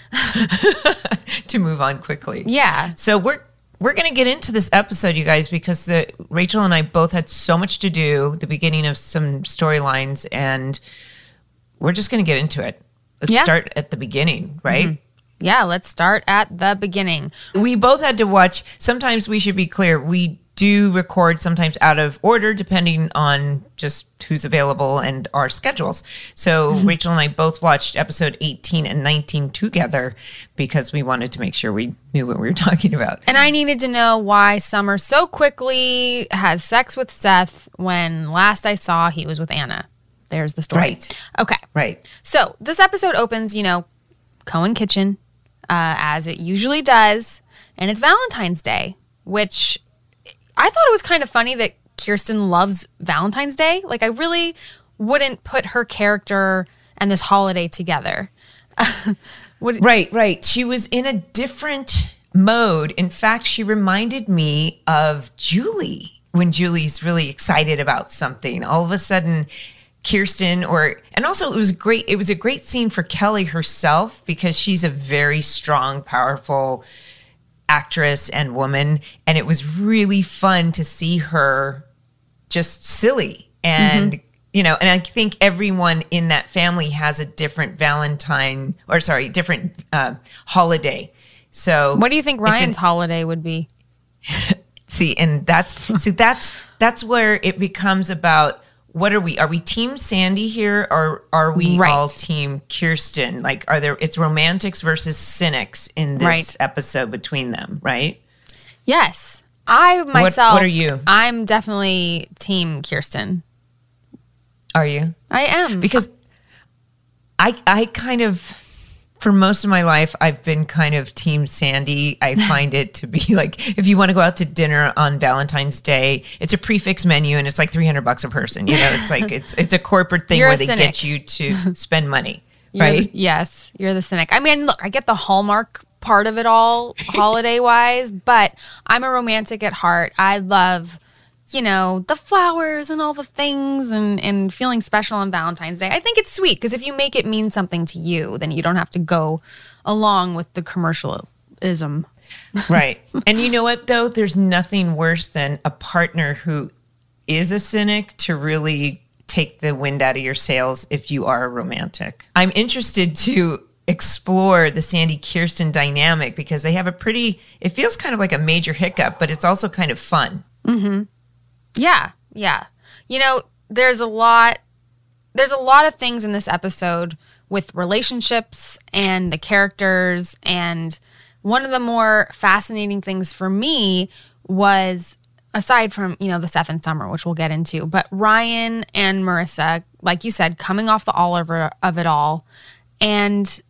Yeah. So we're going to get into this episode, you guys, because Rachel and I both had so much to do, the beginning of some storylines, and we're just going to get into it. Let's start at the beginning, right? Mm-hmm. Yeah, let's start at the beginning. We both had to watch. Sometimes we should be clear. We do record sometimes out of order depending on just who's available and our schedules. So Rachel and I both watched episode 18 and 19 together because we wanted to make sure we knew what we were talking about. And I needed to know why Summer so quickly has sex with Seth when last I saw he was with Anna. There's the story. Right. Okay. Right. So this episode opens, Cohen Kitchen, as it usually does. And it's Valentine's Day, which I thought it was kind of funny that Kirsten loves Valentine's Day. Like, I really wouldn't put her character and this holiday together. Right. She was in a different mode. In fact, she reminded me of Julie when Julie's really excited about something. All of a sudden, Kirsten and also it was a great scene for Kelly herself because she's a very strong, powerful actress and woman, and it was really fun to see her just silly and and I think everyone in that family has a different different holiday. So what do you think Ryan's holiday would be? That's where it becomes about what are we? Are we team Sandy here, or are we all team Kirsten? Like, it's romantics versus cynics in this episode between them, right? Yes. I myself, what are you? I'm definitely team Kirsten. Are you? I am. Because I kind of, for most of my life, I've been kind of team Sandy. I find it to be like, if you want to go out to dinner on Valentine's Day, it's a prefix menu and it's like $300 a person. It's like, it's a corporate thing where they get you to spend money, right? Yes, you're the cynic. I mean, look, I get the Hallmark part of it all holiday wise, but I'm a romantic at heart. I love, the flowers and all the things and feeling special on Valentine's Day. I think it's sweet because if you make it mean something to you, then you don't have to go along with the commercialism. Right. And you know what, though? There's nothing worse than a partner who is a cynic to really take the wind out of your sails if you are a romantic. I'm interested to explore the Sandy Kirsten dynamic because they have it feels kind of like a major hiccup, but it's also kind of fun. Mm-hmm. Yeah. There's a lot of things in this episode with relationships and the characters. And one of the more fascinating things for me was, aside from, the Seth and Summer, which we'll get into, but Ryan and Marissa, like you said, coming off the Oliver of it all. And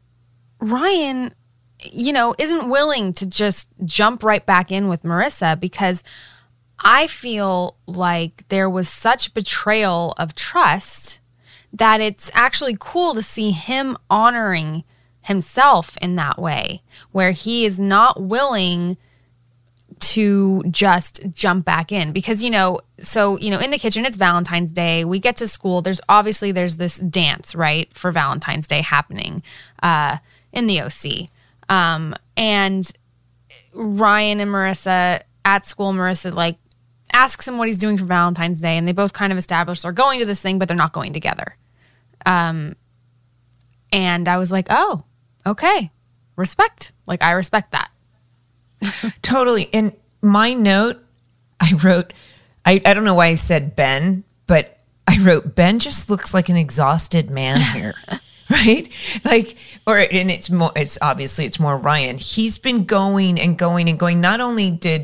Ryan, isn't willing to just jump right back in with Marissa because I feel like there was such betrayal of trust that it's actually cool to see him honoring himself in that way, where he is not willing to just jump back in because, in the kitchen, it's Valentine's Day. We get to school. There's this dance, right, for Valentine's Day happening in the OC. And Ryan and Marissa at school, Marissa, asks him what he's doing for Valentine's Day, and they both kind of establish they're going to this thing, but they're not going together. And I was like, oh, okay, respect. I respect that. Totally. In my note, I wrote, I don't know why I said Ben, but I wrote, Ben just looks like an exhausted man here. Right? It's obviously it's more Ryan. He's been going and going and going. Not only did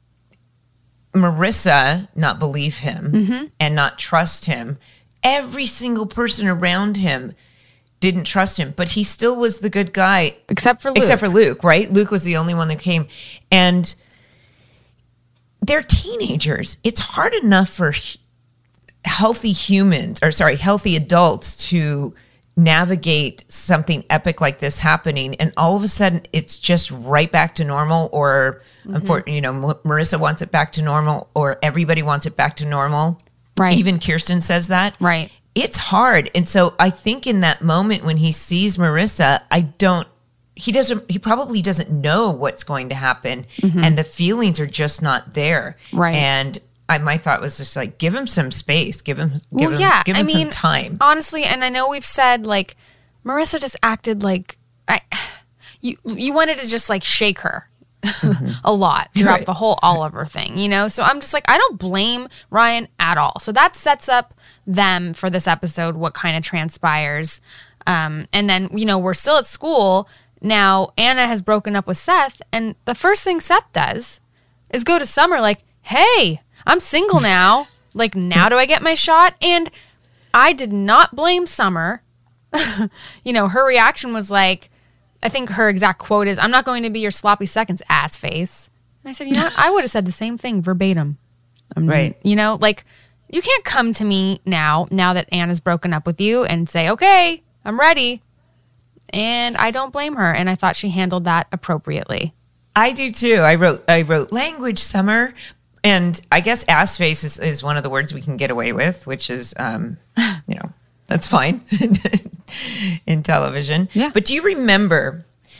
Marissa not believe him and not trust him, every single person around him didn't trust him, but he still was the good guy. Except for Luke, right? Luke was the only one that came. And they're teenagers. It's hard enough for healthy adults to navigate something epic like this happening, and all of a sudden it's just right back to normal, or Marissa wants it back to normal, or everybody wants it back to normal. Right. Even Kirsten says that. Right. It's hard. And so I think in that moment when he sees Marissa, he probably doesn't know what's going to happen, and the feelings are just not there. Right. And my thought was just give him some space, give him some time. Honestly, and I know we've said Marissa just acted you wanted to just shake her a lot throughout the whole Oliver thing, you know? So I'm just like, I don't blame Ryan at all. So that sets up them for this episode, what kind of transpires. And then, you know, we're still at school. Now, Anna has broken up with Seth. And the first thing Seth does is go to Summer like, hey, I'm single now. Like, now do I get my shot? And I did not blame Summer. You know, her reaction was like, I think her exact quote is, I'm not going to be your sloppy seconds, ass face. And I said, you know what? I would have said the same thing verbatim. Right. You know, like, you can't come to me now that Anna's broken up with you and say, okay, I'm ready. And I don't blame her. And I thought she handled that appropriately. I do too. I wrote language, Summer. And I guess ass face is one of the words we can get away with, which is, you know, that's fine in television. Yeah. But do you remember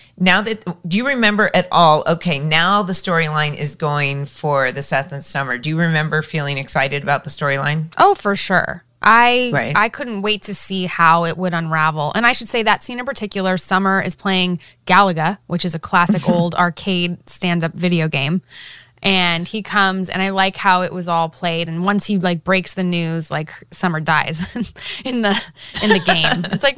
at all, okay, now the storyline is going for the Seth and Summer. Do you remember feeling excited about the storyline? Oh, for sure. I couldn't wait to see how it would unravel. And I should say that scene in particular, Summer is playing Galaga, which is a classic old arcade stand-up video game. And he comes, and I like how it was all played. And once he like breaks the news, like Summer dies in the game. It's like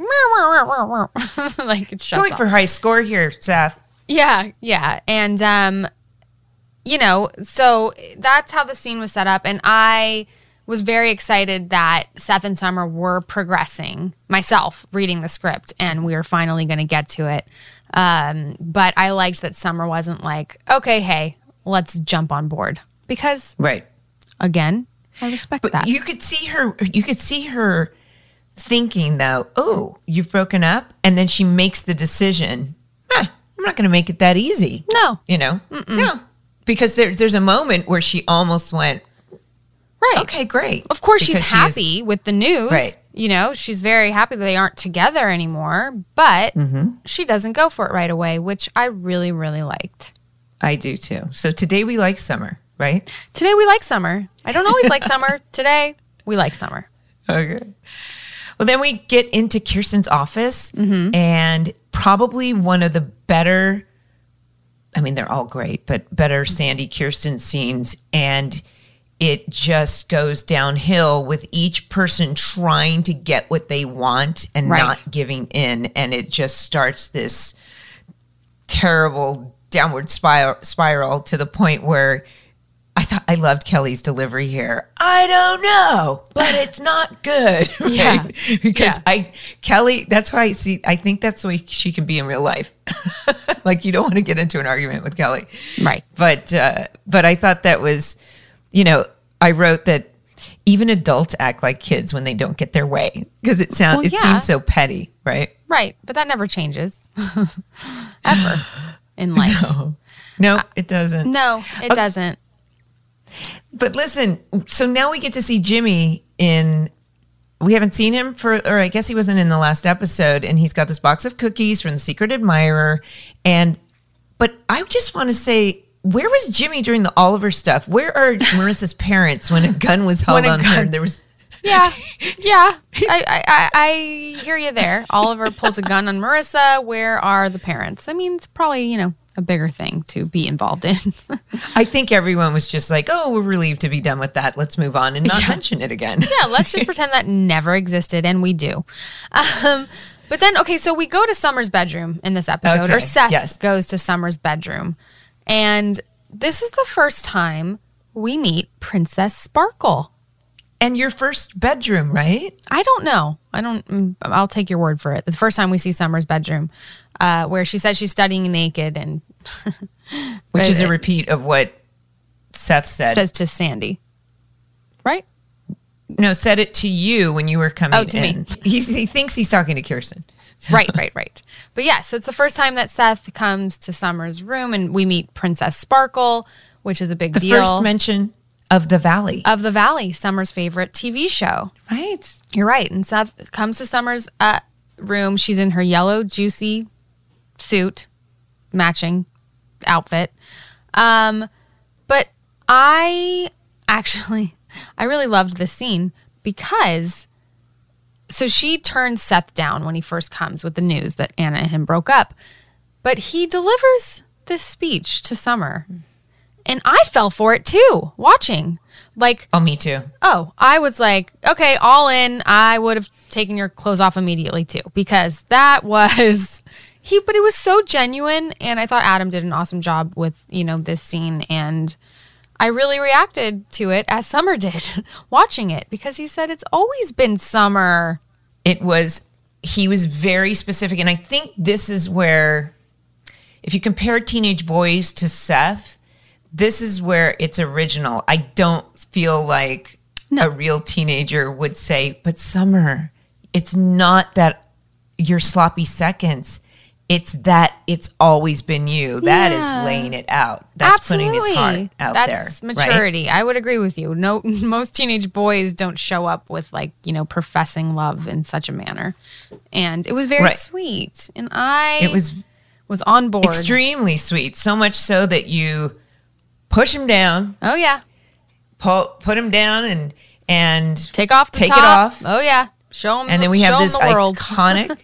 like it's going off. for high score here, Seth. Yeah. And you know, so that's how the scene was set up. And I was very excited that Seth and Summer were progressing, myself reading the script, and we were finally going to get to it. But I liked that Summer wasn't like, okay, hey, let's jump on board, because again, I respect that. You could see her thinking though, oh, you've broken up, and then she makes the decision, I'm not going to make it that easy. No. You know? No. Because there's a moment where she almost went, right. Okay, great. Of course, she's happy with the news. Right. You know, she's very happy that they aren't together anymore, but she doesn't go for it right away, which I really, really liked. I do too. So today we like Summer, right? Today we like Summer. I don't always like Summer. Today we like Summer. Okay. Well, then we get into Kirsten's office, and probably one of the better, I mean, they're all great, but better Sandy Kirsten scenes. And it just goes downhill with each person trying to get what they want and not giving in. And it just starts this terrible downward spiral to the point where I loved Kelly's delivery here. I don't know, but it's not good. Right? Yeah. Because Kelly, that's why I think that's the way she can be in real life. Like, you don't want to get into an argument with Kelly. Right. But I thought that was, you know, I wrote that even adults act like kids when they don't get their way, because it seems so petty, right? Right. But that never changes ever in life. No, it doesn't. No, it doesn't. But listen, so now we get to see Jimmy we haven't seen him or I guess he wasn't in the last episode, and he's got this box of cookies from the Secret Admirer. But I just want to say, where was Jimmy during the Oliver stuff? Where are Marissa's parents when a gun was held on her? There was... Yeah. I hear you there. Oliver pulls a gun on Marissa. Where are the parents? I mean, it's probably, you know, a bigger thing to be involved in. I think everyone was just like, oh, we're relieved to be done with that. Let's move on and not mention it again. Yeah, let's just pretend that never existed, and we do. But then, okay, so we go to Summer's bedroom in this episode, or Seth goes to Summer's bedroom. And this is the first time we meet Princess Sparkle. And your first bedroom, right? I don't know. I'll take your word for it. The first time we see Summer's bedroom, where she says she's studying naked, and which is a repeat of what Seth says to Sandy, right? No, said it to you when you were coming to in. Me. He thinks he's talking to Kirsten. Right. But yeah, so it's the first time that Seth comes to Summer's room, and we meet Princess Sparkle, which is a big deal. The first mention of The Valley. Of The Valley, Summer's favorite TV show. Right. You're right. And Seth comes to Summer's room. She's in her yellow, juicy suit, matching outfit. But I really loved this scene because, so she turns Seth down when he first comes with the news that Anna and him broke up. But he delivers this speech to Summer. And I fell for it too, watching. Like, Oh, me too. I was like, okay, all in. I would have taken your clothes off immediately too, because that was but it was so genuine. And I thought Adam did an awesome job with, this scene. And I really reacted to it as Summer did watching it, because he said it's always been Summer. He was very specific. And I think this is where, if you compare Teenage Boys to Seth, this is where it's original. I don't feel like a real teenager would say, but Summer, it's not that you're sloppy seconds. It's that it's always been you. That is laying it out. That's Absolutely. Putting his heart out there. That's maturity. Right? I would agree with you. No, most teenage boys don't show up with professing love in such a manner. And it was very sweet. And I was on board. Extremely sweet. So much so that you push him down. Oh yeah. Put him down and take off the take top. it off. Oh yeah. Show him. And then we have this iconic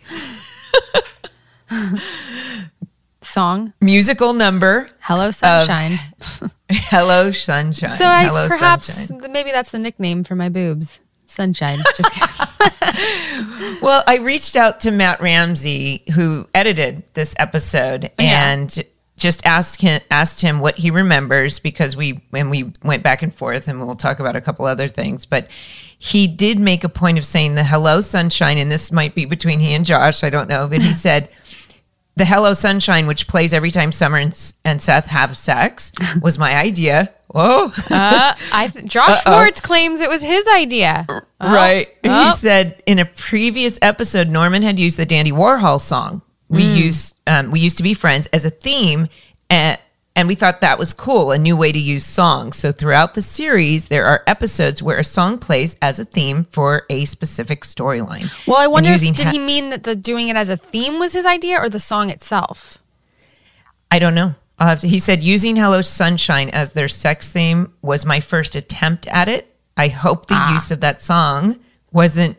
song musical number. Hello Sunshine. Hello Sunshine. So Hello, perhaps Sunshine. Maybe that's the nickname for my boobs. Sunshine. Just kidding. Well, I reached out to Matt Ramsey, who edited this episode, and just asked him what he remembers, because we went back and forth, and we'll talk about a couple other things. But he did make a point of saying the Hello Sunshine, and this might be between he and Josh, I don't know, but he said the Hello Sunshine, which plays every time Summer and Seth have sex, was my idea. Whoa. Josh Schwartz claims it was his idea. Right. He said in a previous episode, Norman had used the Dandy Warhol song. We used to be friends as a theme, and we thought that was cool, a new way to use songs. So throughout the series, there are episodes where a song plays as a theme for a specific storyline. Well, I wonder, did he mean that the doing it as a theme was his idea, or the song itself? I don't know. He said using Hello Sunshine as their sex theme was my first attempt at it. I hope the use of that song wasn't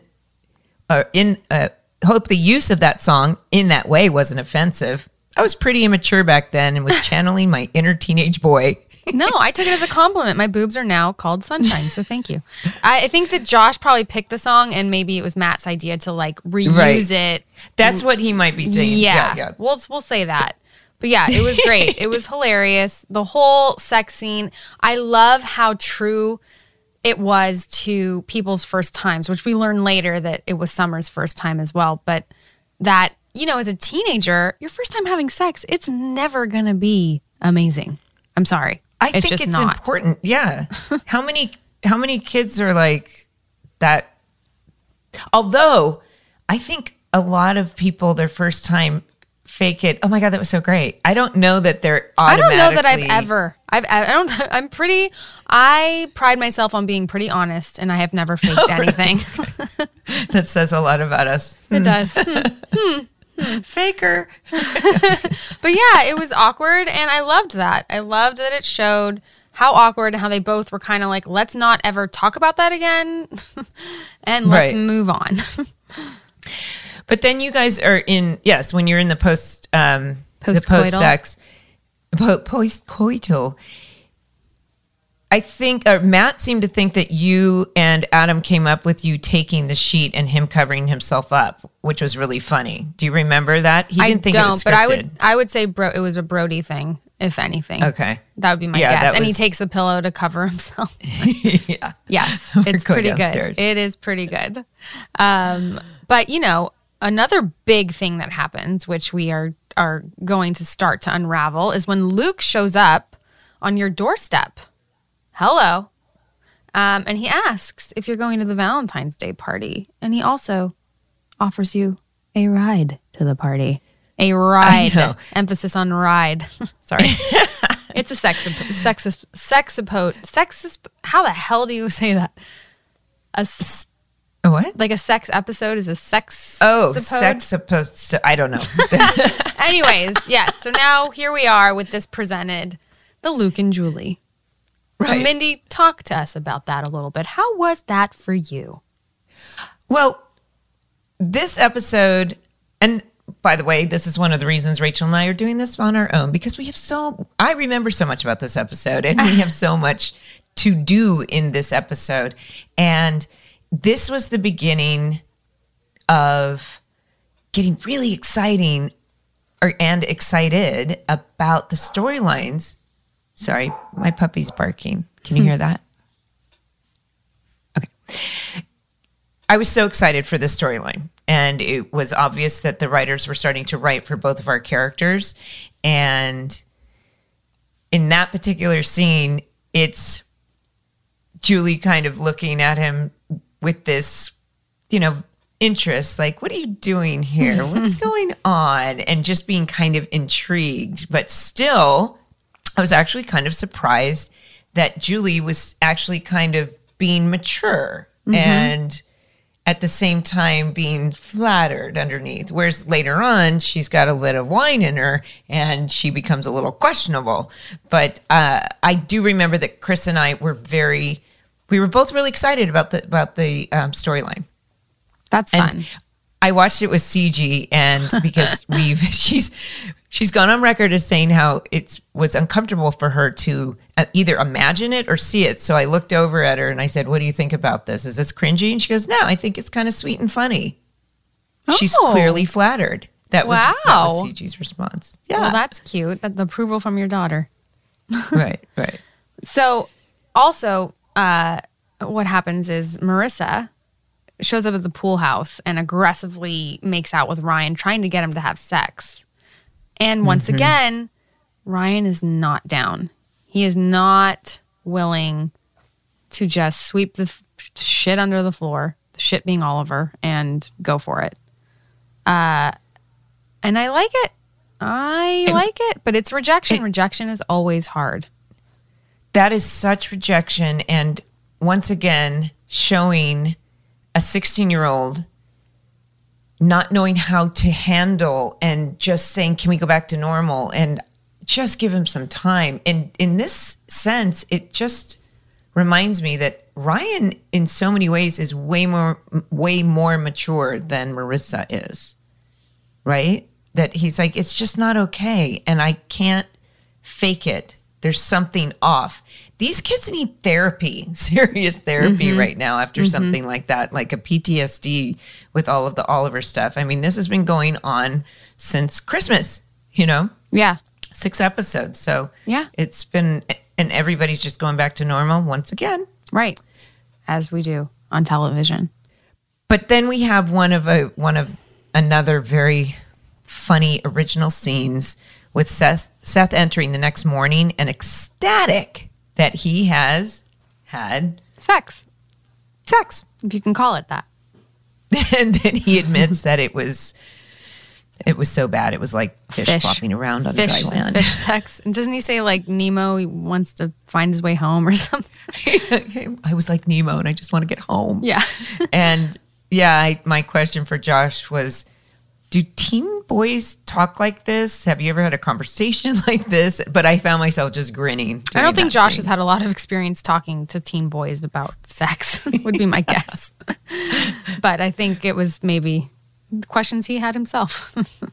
hope the use of that song in that way wasn't offensive. I was pretty immature back then and was channeling my inner teenage boy. No, I took it as a compliment. My boobs are now called Sunshine, so thank you. I think that Josh probably picked the song, and maybe it was Matt's idea to reuse it. That's what he might be saying. Yeah. We'll say that. But yeah, it was great. It was hilarious. The whole sex scene. I love how true it was to people's first times, which we learned later that it was Summer's first time as well. But that, as a teenager, your first time having sex, it's never going to be amazing. I'm sorry. I think it's important. Yeah. How many kids are like that? Although I think a lot of people, their first time, fake it. Oh my God, that was so great. I don't know that they're automatically. I don't know that I pride myself on being pretty honest, and I have never faked anything. That says a lot about us. It does. Faker. But yeah, it was awkward, and I loved that. I loved that it showed how awkward and how they both were kind of like, let's not ever talk about that again, and let's move on. But then you guys are when you're in the post-sex, post-coital, I think Matt seemed to think that you and Adam came up with you taking the sheet and him covering himself up, which was really funny. Do you remember that? He didn't think it was scripted. But I would say it was a Brody thing, if anything. Okay. That would be my guess. And he takes the pillow to cover himself. Yeah. Yes. It's pretty good. It is pretty good. But, another big thing that happens, which we are going to start to unravel, is when Luke shows up on your doorstep. Hello. And he asks if you're going to the Valentine's Day party. And he also offers you a ride to the party. A ride. Emphasis on ride. Sorry. It's a sexist. How the hell do you say that? What? Like a sex episode is a sex. Oh, sex supposed to, I don't know. Anyways, yes. So now here we are with this presented, the Luke and Julie. Right. So Mindy, talk to us about that a little bit. How was that for you? Well, this episode, and by the way, this is one of the reasons Rachel and I are doing this on our own, because I remember so much about this episode, and we have so much to do in this episode. And this was the beginning of getting really excited about the storylines. Sorry, my puppy's barking. Can you hear that? Okay. I was so excited for this storyline, and it was obvious that the writers were starting to write for both of our characters. And in that particular scene, it's Julie kind of looking at him with this, interest, like, what are you doing here? What's going on? And just being kind of intrigued. But still, I was actually kind of surprised that Julie was actually kind of being mature and at the same time being flattered underneath. Whereas later on, she's got a bit of wine in her and she becomes a little questionable. But I do remember that Chris and I were both really excited about the storyline. That's fun. And I watched it with CG, and because she's gone on record as saying how it was uncomfortable for her to either imagine it or see it. So I looked over at her and I said, "What do you think about this? Is this cringy?" And she goes, "No, I think it's kind of sweet and funny." Oh. She's clearly flattered. That was CG's response. Yeah, well, that's cute. The approval from your daughter. Right. So, also, what happens is Marissa shows up at the pool house and aggressively makes out with Ryan, trying to get him to have sex. And once again, Ryan is not down. He is not willing to just sweep the shit under the floor, the shit being Oliver, and go for it. And I like it. I like it, but it's rejection. Rejection is always hard. That is such rejection. And once again, showing a 16-year-old not knowing how to handle and just saying, can we go back to normal? And just give him some time. And in this sense, it just reminds me that Ryan, in so many ways, is way more mature than Marissa is, right? That he's like, it's just not okay, and I can't fake it. There's something off. These kids need therapy, serious therapy right now after something like that, like a PTSD with all of the Oliver stuff. I mean, this has been going on since Christmas, Yeah. 6 episodes. So yeah, it's been, and everybody's just going back to normal once again. Right. As we do on television. But then we have one of another very funny original scenes with Seth entering the next morning and ecstatic that he has had sex, if you can call it that. And then he admits that it was so bad. It was like fish flopping around on dry land. Fish sex. And doesn't he say like Nemo, he wants to find his way home or something? I was like Nemo and I just want to get home. Yeah. And my question for Josh was, do teen boys talk like this? Have you ever had a conversation like this? But I found myself just grinning. I don't think Josh has had a lot of experience talking to teen boys about sex, would be my guess. But I think it was maybe questions he had himself.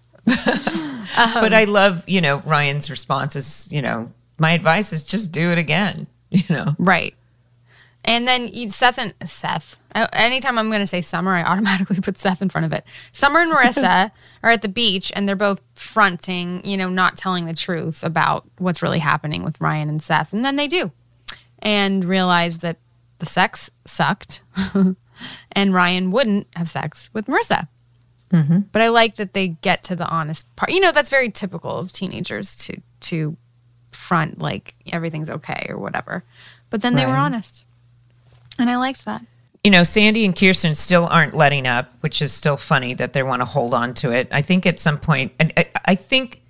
But I love, Ryan's response is, my advice is just do it again, Right. And then Seth. Anytime I'm going to say Summer, I automatically put Seth in front of it. Summer and Marissa are at the beach, and they're both fronting, not telling the truth about what's really happening with Ryan and Seth. And then they do, and realize that the sex sucked, and Ryan wouldn't have sex with Marissa. But I like that they get to the honest part. That's very typical of teenagers to front like everything's okay or whatever. But then they were honest. And I liked that. Sandy and Kirsten still aren't letting up, which is still funny that they want to hold on to it. I think at some point, and I think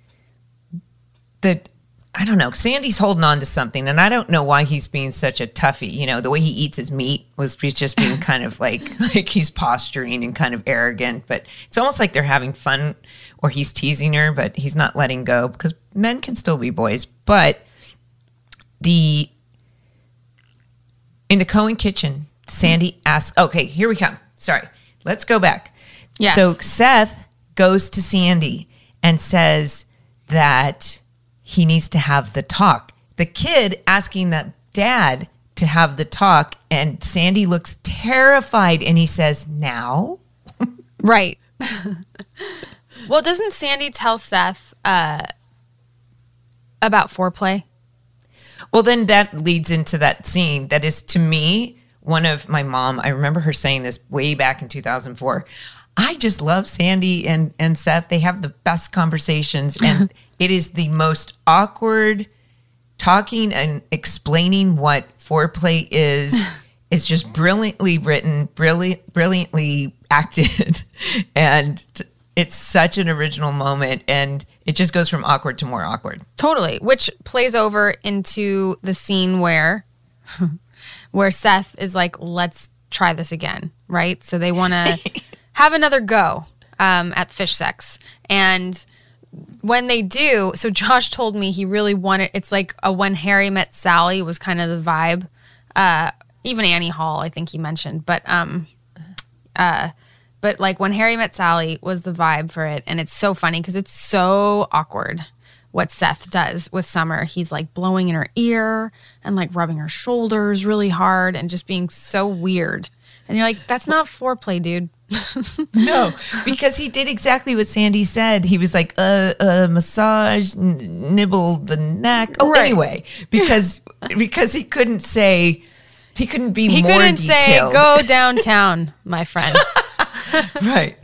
that, I don't know, Sandy's holding on to something, and I don't know why he's being such a toughie. The way he eats his meat he's just being kind of like he's posturing and kind of arrogant, but it's almost like they're having fun, or he's teasing her, but he's not letting go, because men can still be boys. But in the Cohen kitchen, Sandy asks, okay, here we come. Sorry. Let's go back. Yes. So Seth goes to Sandy and says that he needs to have the talk. The kid asking that dad to have the talk, and Sandy looks terrified, and he says, now? Right. Well, doesn't Sandy tell Seth about foreplay? Well, then that leads into that scene that is, to me, one of my mom. I remember her saying this way back in 2004. I just love Sandy and Seth. They have the best conversations, and it is the most awkward talking and explaining what foreplay is. It's just brilliantly written, brilliantly acted, and it's such an original moment, and it just goes from awkward to more awkward. Totally, which plays over into the scene where Seth is like, let's try this again, right? So they want to have another go at fish sex. And when they do, so Josh told me he really wanted, it's like a When Harry Met Sally was kind of the vibe. Even Annie Hall, I think he mentioned. But like When Harry Met Sally was the vibe for it. And it's so funny because it's so awkward what Seth does with Summer. He's like blowing in her ear and like rubbing her shoulders really hard and just being so weird. And you're like, that's not foreplay, dude. No, because he did exactly what Sandy said. He was like, massage, nibble the neck. Oh, right. Anyway, because he couldn't say, he couldn't be he more couldn't detailed. say, go downtown, my friend. Right.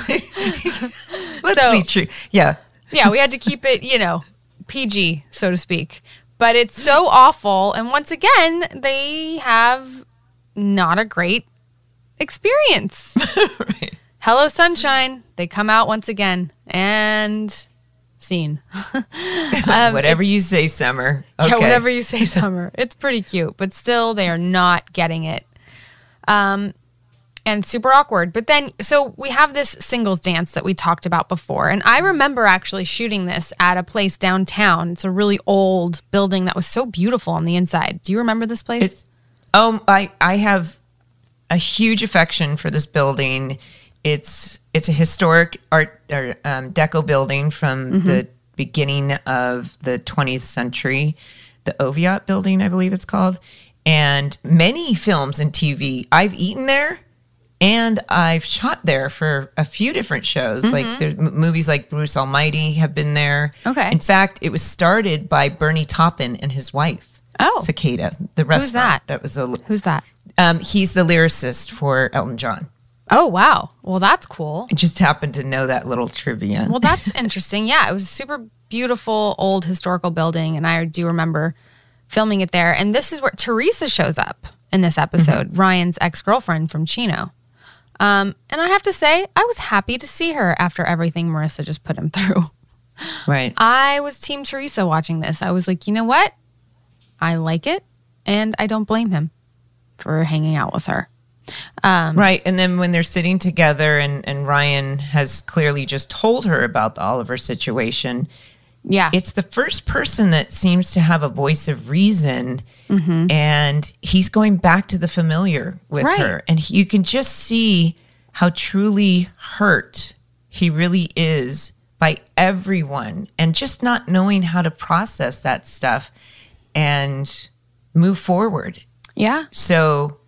Let's be true. Yeah. Yeah, we had to keep it, PG, so to speak. But it's so awful. And once again, they have not a great experience. Right. Hello, Sunshine. They come out once again and scene. Whatever you say, Summer. Okay. Yeah, whatever you say, Summer. It's pretty cute, but still they are not getting it. And super awkward. But then, so we have this singles dance that we talked about before. And I remember actually shooting this at a place downtown. It's a really old building that was so beautiful on the inside. Do you remember this place? I have a huge affection for this building. It's a historic art or deco building from the beginning of the 20th century, the Oviatt building, I believe it's called. And many films and TV, I've eaten there. And I've shot there for a few different shows. Like there's movies like Bruce Almighty have been there. Okay. In fact, it was started by Bernie Taupin and his wife. Oh. Cicada, the restaurant. Who's that? Who's that? He's the lyricist for Elton John. Oh, wow. Well, that's cool. I just happened to know that little trivia. Well, that's interesting. Yeah, it was a super beautiful old historical building. And I do remember filming it there. And this is where Teresa shows up in this episode, Ryan's ex-girlfriend from Chino. And I have to say, I was happy to see her after everything Marissa just put him through. Right. I was Team Teresa watching this. I was like, you know what? I like it, and I don't blame him for hanging out with her. Right. And then when they're sitting together and Ryan has clearly just told her about the Oliver situation, yeah, it's the first person that seems to have a voice of reason, and he's going back to the familiar with her. And you can just see how truly hurt he really is by everyone, and just not knowing how to process that stuff and move forward. Yeah. So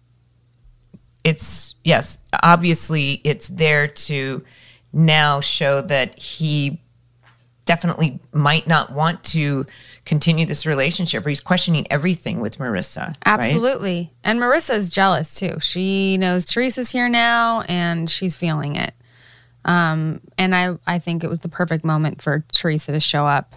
obviously it's there to now show that he definitely might not want to continue this relationship, or he's questioning everything with Marissa. Absolutely. Right? And Marissa's jealous too. She knows Teresa's here now and she's feeling it. And I think it was the perfect moment for Teresa to show up.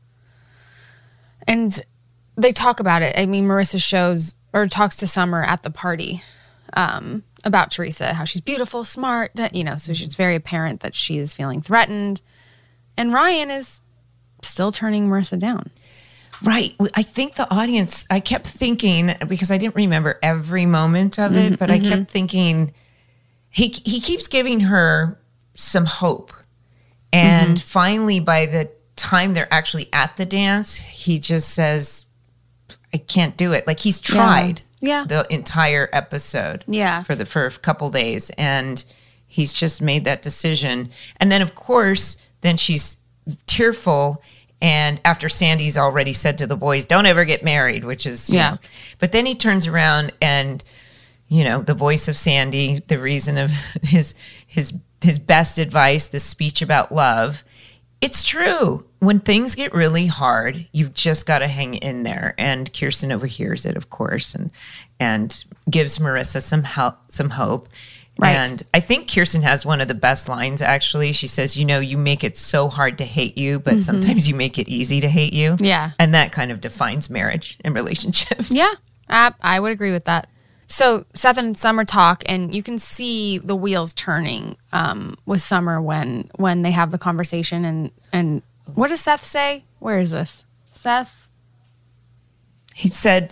And they talk about it. I mean, Marissa talks to Summer at the party about Teresa, how she's beautiful, smart, so it's very apparent that she is feeling threatened. And Ryan is still turning Marissa down. Right. I think the audience, I kept thinking, because I didn't remember every moment of it, but I kept thinking, he keeps giving her some hope. And finally, by the time they're actually at the dance, he just says, I can't do it. Like, he's tried the entire episode for a couple days. And He's just made that decision. And then, of course, then she's tearful. And after Sandy's already said to the boys, don't ever get married, which is, you know. But then he turns around and, you know, the voice of Sandy, the reason of his best advice, this speech about love. It's true. When things get really hard, you've just got to hang in there. And Kirsten overhears it, of course, and gives Marissa some hope. Right. And I think Kirsten has one of the best lines, actually. She says, you know, you make it so hard to hate you, but sometimes you make it easy to hate you. Yeah. And that kind of defines marriage and relationships. Yeah, I would agree with that. So Seth and Summer talk, and you can see the wheels turning with Summer when they have the conversation. And what does Seth say? Where is this? Seth? He said,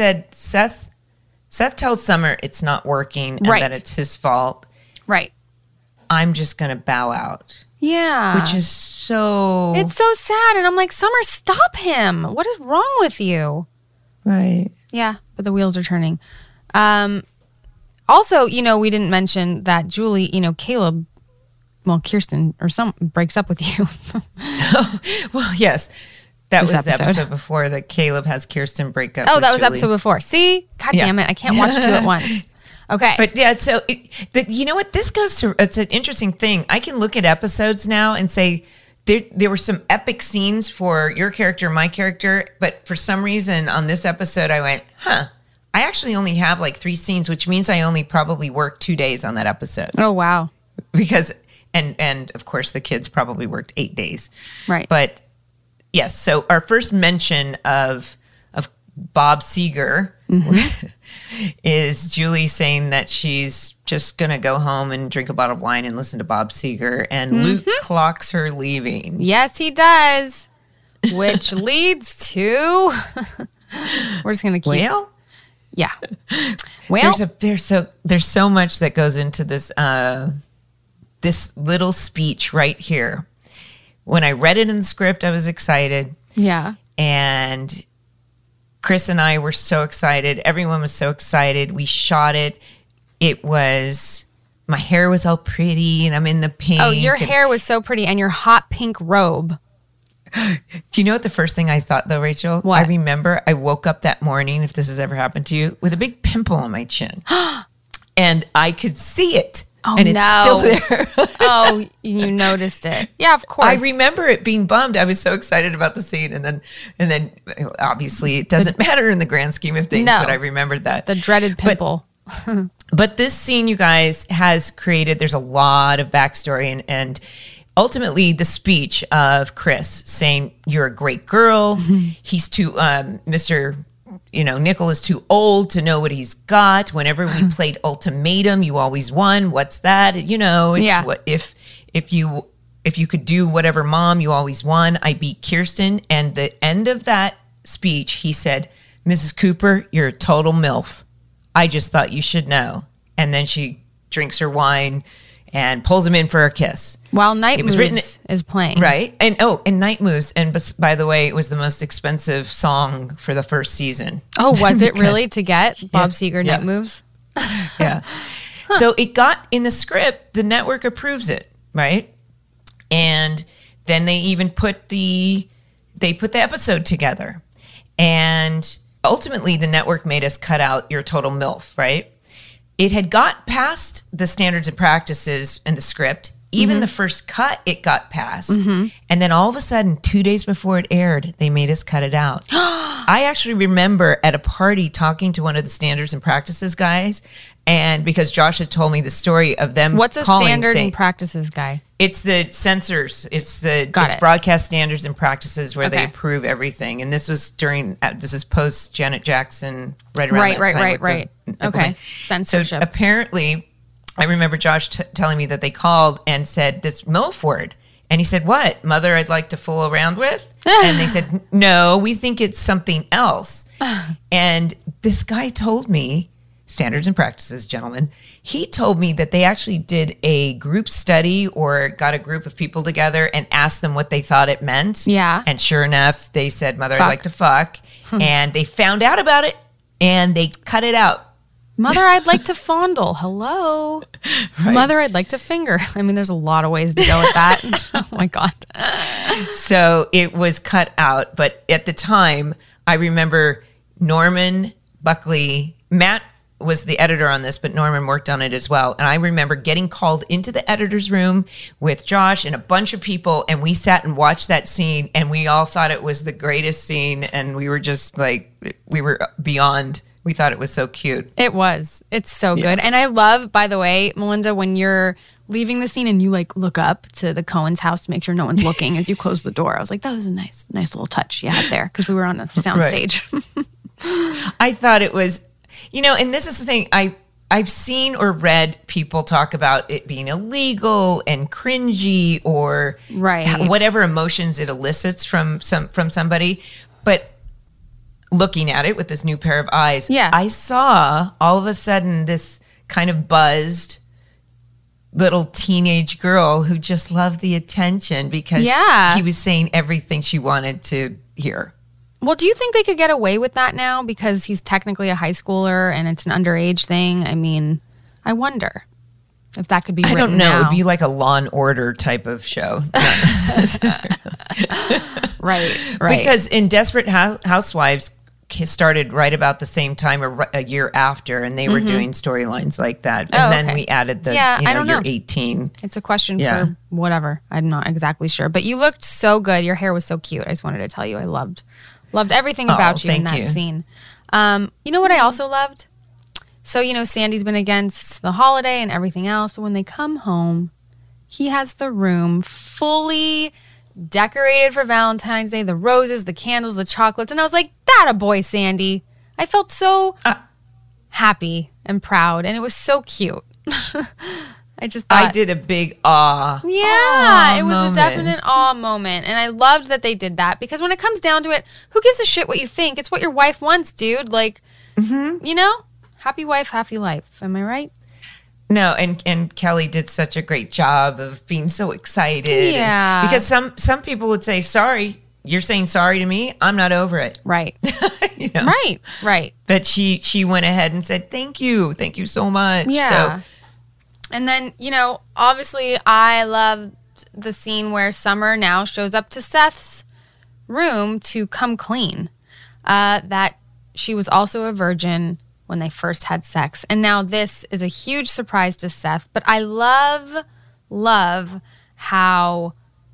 Seth tells Summer it's not working and that it's his fault. Right. I'm just going to bow out. Yeah. Which is so... It's so sad. And I'm like, Summer, stop him. What is wrong with you? Right. Yeah, but the wheels are turning. Also, you know, we didn't mention that Julie, you know, Caleb, well, Kirsten or breaks up with you. Well, yes. That This was the episode. episode before that Caleb has Kirsten break up. Oh, with that was the Julie. episode before. See? God damn it. I can't watch two at once. Okay. But yeah, so you know what? This goes to, it's an interesting thing. I can look at episodes now and say there were some epic scenes for your character, my character, but for some reason on this episode I went, I actually only have like 3 scenes, which means I only probably worked 2 days on that episode. Oh, wow. Because, and of course the kids probably worked 8 days. Right. But yes, so our first mention of Bob Seger is Julie saying that she's just going to go home and drink a bottle of wine and listen to Bob Seger. And Luke clocks her leaving. Yes, he does. Which leads to... We're just going to keep... Well, yeah. Well, there's so much that goes into this this little speech right here. When I read it in the script, I was excited. yeah. And Chris and I were so excited. Everyone was so excited. We shot it. It was, my hair was all pretty and I'm in the pink. Oh, your hair was so pretty and your hot pink robe. Do you know what the first thing I thought though, Rachel? What? I remember I woke up that morning, if this has ever happened to you, with a big pimple on my chin. And I could see it. Oh, and it's no. still there. Oh, you noticed it. Yeah, of course. I remember it being bummed. I was so excited about the scene, and then obviously it doesn't matter in the grand scheme of things. No. But I remembered that The dreaded pimple. But this scene, you guys, has created. There's a lot of backstory, and ultimately the speech of Chris saying, "You're a great girl." He's too Mr. Nickel is too old to know what he's got. Whenever we played Ultimatum, you always won. What's that? It's Yeah. what if you could do whatever, Mom, you always won. I beat Kirsten. And the end of that speech, he said, "Mrs. Cooper, you're a total MILF. I just thought you should know." And then she drinks her wine and pulls him in for a kiss. While Night was Moves written- is playing. Right. And Night Moves. And by the way, it was the most expensive song for the first season. Oh, was it Because- really to get Bob Seger yeah. Night Moves? Yeah. So it got in the script, the network approves it, right? And then they even put the episode together. And ultimately the network made us cut out "You're a total MILF," right? It had got past the standards and practices in the script. Even the first cut, it got past. And then all of a sudden, 2 days before it aired, they made us cut it out. I actually remember at a party talking to one of the standards and practices guys, and because Josh had told me the story of them What's a calling, standard saying, and practices guy? it's the censors. It's Got it. broadcast standards and practices where they Okay. approve everything. And this was this is post Janet Jackson, right around that time. with Right. the Okay. thing. Censorship. So apparently, I remember Josh telling me that they called and said this MILF word. And he said, "What, mother, I'd like to fool around with?" And they said, "No, we think it's something else." And this guy told me, standards and practices, gentlemen, he told me that they actually did a group study or got a group of people together and asked them what they thought it meant. Yeah. And sure enough, they said, "Mother, Fuck. I'd like to fuck." And they found out about it and they cut it out. Mother, I'd like to fondle. Hello. Right. Mother, I'd like to finger. I mean, there's a lot of ways to go with that. Oh my God. So it was cut out. But at the time, I remember Norman Buckley, Matt was the editor on this, but Norman worked on it as well. And I remember getting called into the editor's room with Josh and a bunch of people, and we sat and watched that scene, and we all thought it was the greatest scene, and we were just like, we were beyond. We thought it was so cute. It was. It's so good. And I love, by the way, Melinda, when you're leaving the scene and you like look up to the Cohen's house to make sure no one's looking as you close the door. I was like, that was a nice little touch you had there because we were on a sound stage. I thought it was, and this is the thing, I've seen or read people talk about it being illegal and cringy or whatever emotions it elicits from somebody. But looking at it with this new pair of eyes, I saw all of a sudden this kind of buzzed little teenage girl who just loved the attention because he was saying everything she wanted to hear. Well, do you think they could get away with that now because he's technically a high schooler and it's an underage thing? I mean, I wonder if that could be written I don't know. now. It would be like a Law and Order type of show. Right. Because in Desperate Housewives started right about the same time or a year after, and they were doing storylines like that. And then we added the, I don't know. You're 18. It's a question for whatever. I'm not exactly sure. But you looked so good. Your hair was so cute. I just wanted to tell you I loved everything about you in that scene. You know what I also loved? So, Sandy's been against the holiday and everything else, but when they come home, he has the room fully decorated for Valentine's Day, the roses, the candles, the chocolates. And I was like, that a boy, Sandy. I felt so happy and proud, and it was so cute. I just thought, I did a big awe. Yeah, it was moment. A definite awe moment. And I loved that they did that because when it comes down to it, who gives a shit what you think? It's what your wife wants, dude. Like, happy wife, happy life. Am I right? No, and Kelly did such a great job of being so excited. Yeah. Because some people would say, sorry, you're saying sorry to me? I'm not over it. Right. Right. But she went ahead and said, thank you so much. Yeah. So, and then, obviously I loved the scene where Summer now shows up to Seth's room to come clean. That she was also a virgin when they first had sex. And now this is a huge surprise to Seth. But I love how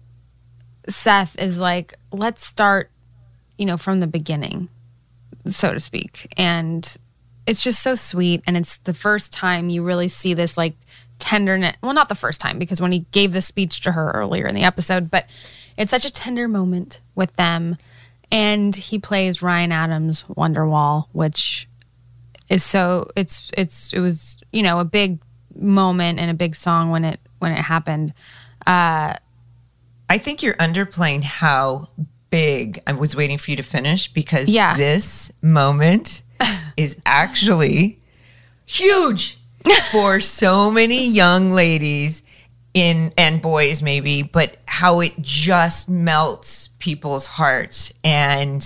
Seth is like, let's start, from the beginning, so to speak. And it's just so sweet. And it's the first time you really see this like tenderness. Well, not the first time, because when he gave the speech to her earlier in the episode, but it's such a tender moment with them. And he plays Ryan Adams' Wonderwall, which is so it was a big moment and a big song when it happened. I think you're underplaying how big. I was waiting for you to finish because this moment is actually huge for so many young ladies and boys maybe, but how it just melts people's hearts. And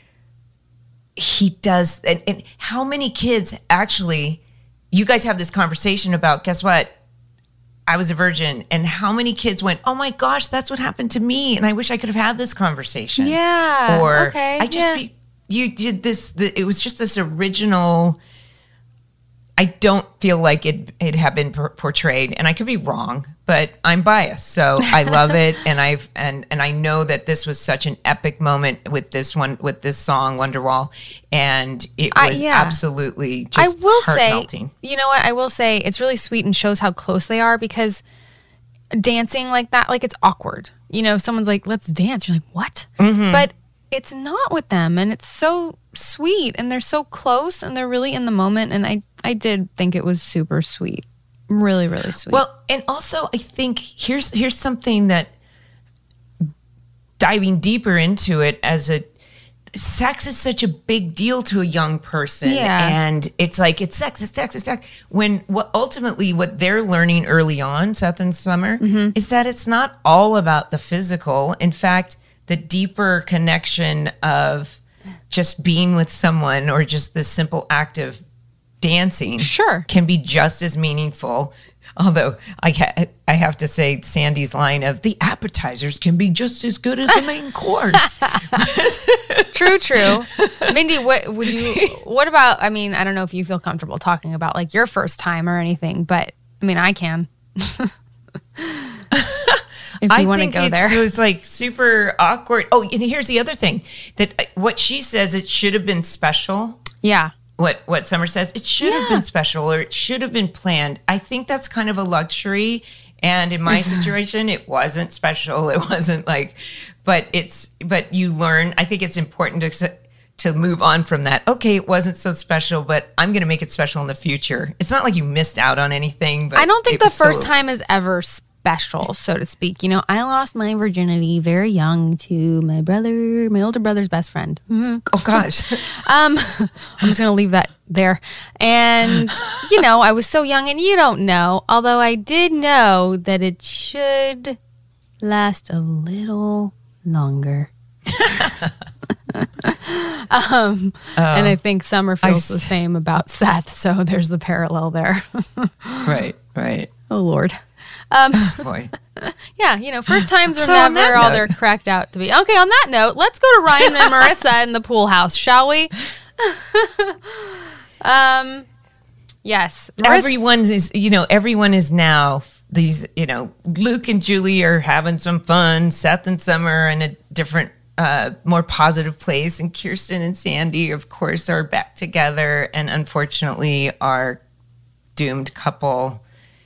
he does, and how many kids actually, you guys have this conversation about, guess what? I was a virgin, and how many kids went, oh my gosh, that's what happened to me, and I wish I could have had this conversation. Yeah. Or okay. I just, you did this, it was just this original, I don't feel like it had been portrayed, and I could be wrong, but I'm biased, so I love it, and I know that this was such an epic moment with this song Wonderwall, and it was absolutely just heart-melting. You know what? I will say it's really sweet and shows how close they are, because dancing like that, like, it's awkward. Someone's like, let's dance. You're like, what? Mm-hmm. But it's not with them, and it's so sweet, and they're so close, and they're really in the moment, and I did think it was super sweet. Really, really sweet. Well, and also I think here's something that, diving deeper into it, sex is such a big deal to a young person. Yeah. And it's like, it's sex. When ultimately what they're learning early on, Seth and Summer, is that it's not all about the physical. In fact, the deeper connection of just being with someone, or just the simple act of dancing Sure. can be just as meaningful. Although I have to say Sandy's line of the appetizers can be just as good as the main course. True. Mindy, what about, I mean, I don't know if you feel comfortable talking about like your first time or anything, but I mean, I can. If you want to go there. It was like super awkward. Oh, and here's the other thing that what she says, it should have been special. Yeah. What Summer says, it should have been special or it should have been planned. I think that's kind of a luxury. And in my situation, it wasn't special. It wasn't like, but you learn. I think it's important to move on from that. Okay, it wasn't so special, but I'm going to make it special in the future. It's not like you missed out on anything. But I don't think the first time is ever special, so to speak. You know, I lost my virginity very young to my older brother's best friend. Mm-hmm. Oh gosh. I'm just going to leave that there. And, you know, I was so young and you don't know, although I did know that it should last a little longer. And I think Summer feels the same about Seth, so there's the parallel there. Right. Oh, Lord. Boy. Yeah, you know, first times are never all they're cracked out to be. Okay, on that note, let's go to Ryan and Marissa in the pool house, shall we? Yes. Everyone is now these, Luke and Julie are having some fun. Seth and Summer are in a different, more positive place. And Kirsten and Sandy, of course, are back together. And unfortunately, our doomed couple,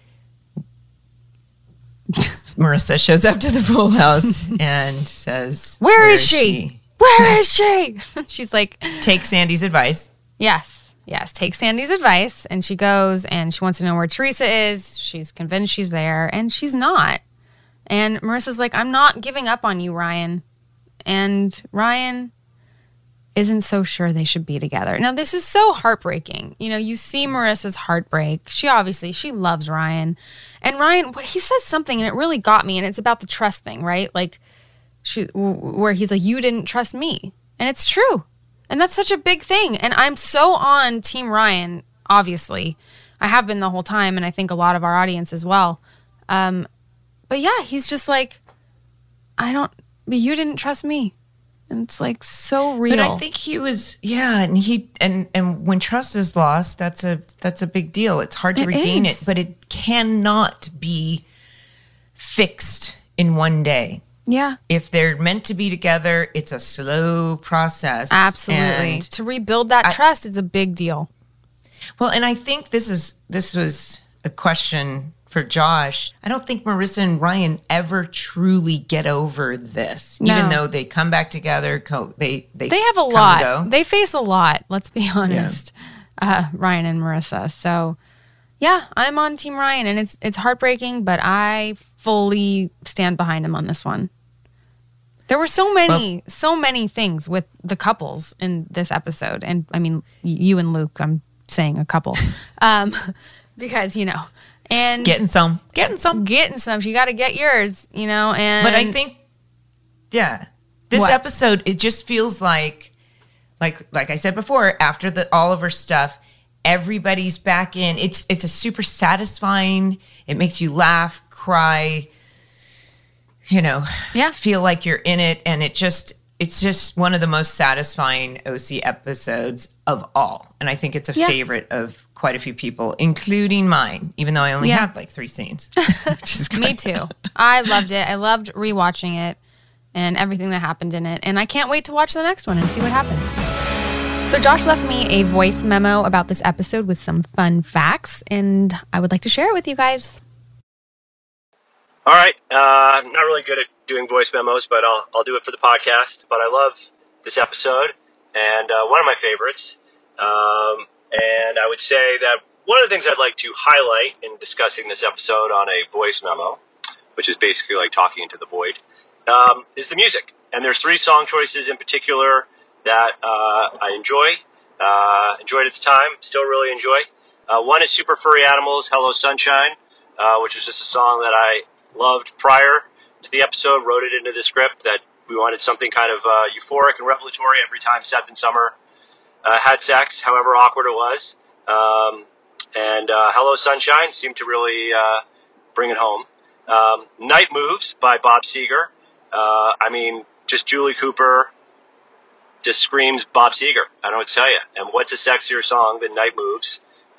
Marissa, shows up to the pool house and says, Where is she? Where is she? She's like, take Sandy's advice. Yes, take Sandy's advice. And she goes and she wants to know where Teresa is. She's convinced she's there and she's not. And Marissa's like, I'm not giving up on you, Ryan. And Ryan isn't so sure they should be together. Now, this is so heartbreaking. You know, you see Marissa's heartbreak. She loves Ryan. And Ryan, he says something and it really got me. And it's about the trust thing, right? Like, where he's like, you didn't trust me. And it's true. And that's such a big thing. And I'm so on Team Ryan, obviously. I have been the whole time, and I think a lot of our audience as well. But yeah, he's just like, you didn't trust me. And it's like so real. But I think he was, and when trust is lost, that's a big deal. It's hard to regain it, but it cannot be fixed in one day. Yeah. If they're meant to be together, it's a slow process. Absolutely. To rebuild that trust is a big deal. Well, and I think this was a question for Josh. I don't think Marissa and Ryan ever truly get over this, even though they come back together. They have a lot. They face a lot. Let's be honest, Ryan and Marissa. So, yeah, I'm on Team Ryan, and it's heartbreaking, but I fully stand behind him on this one. There were so many things with the couples in this episode, and I mean, you and Luke. I'm saying a couple, because and getting some. You got to get yours, And but I think, this episode, it just feels like I said before, after the Oliver stuff, everybody's back in. It's a super satisfying. It makes you laugh, cry, feel like you're in it, and it's just one of the most satisfying OC episodes of all. And I think it's a favorite of quite a few people, including mine, even though I only had like 3 scenes. Me too. I loved it. I loved rewatching it and everything that happened in it. And I can't wait to watch the next one and see what happens. So Josh left me a voice memo about this episode with some fun facts, and I would like to share it with you guys. All right. I'm not really good at doing voice memos, but I'll do it for the podcast. But I love this episode, and one of my favorites. And I would say that one of the things I'd like to highlight in discussing this episode on a voice memo, which is basically like talking into the void, is the music. And there's 3 song choices in particular that I enjoyed at the time, still really enjoy. One is Super Furry Animals, Hello Sunshine, which was just a song that I loved prior to the episode, wrote it into the script that we wanted something kind of euphoric and revelatory every time Seth and Summer had sex, however awkward it was. And Hello Sunshine seemed to really bring it home. Night Moves by Bob Seger. I mean, just Julie Cooper just screams Bob Seger. I don't know what to tell you. And what's a sexier song than Night Moves?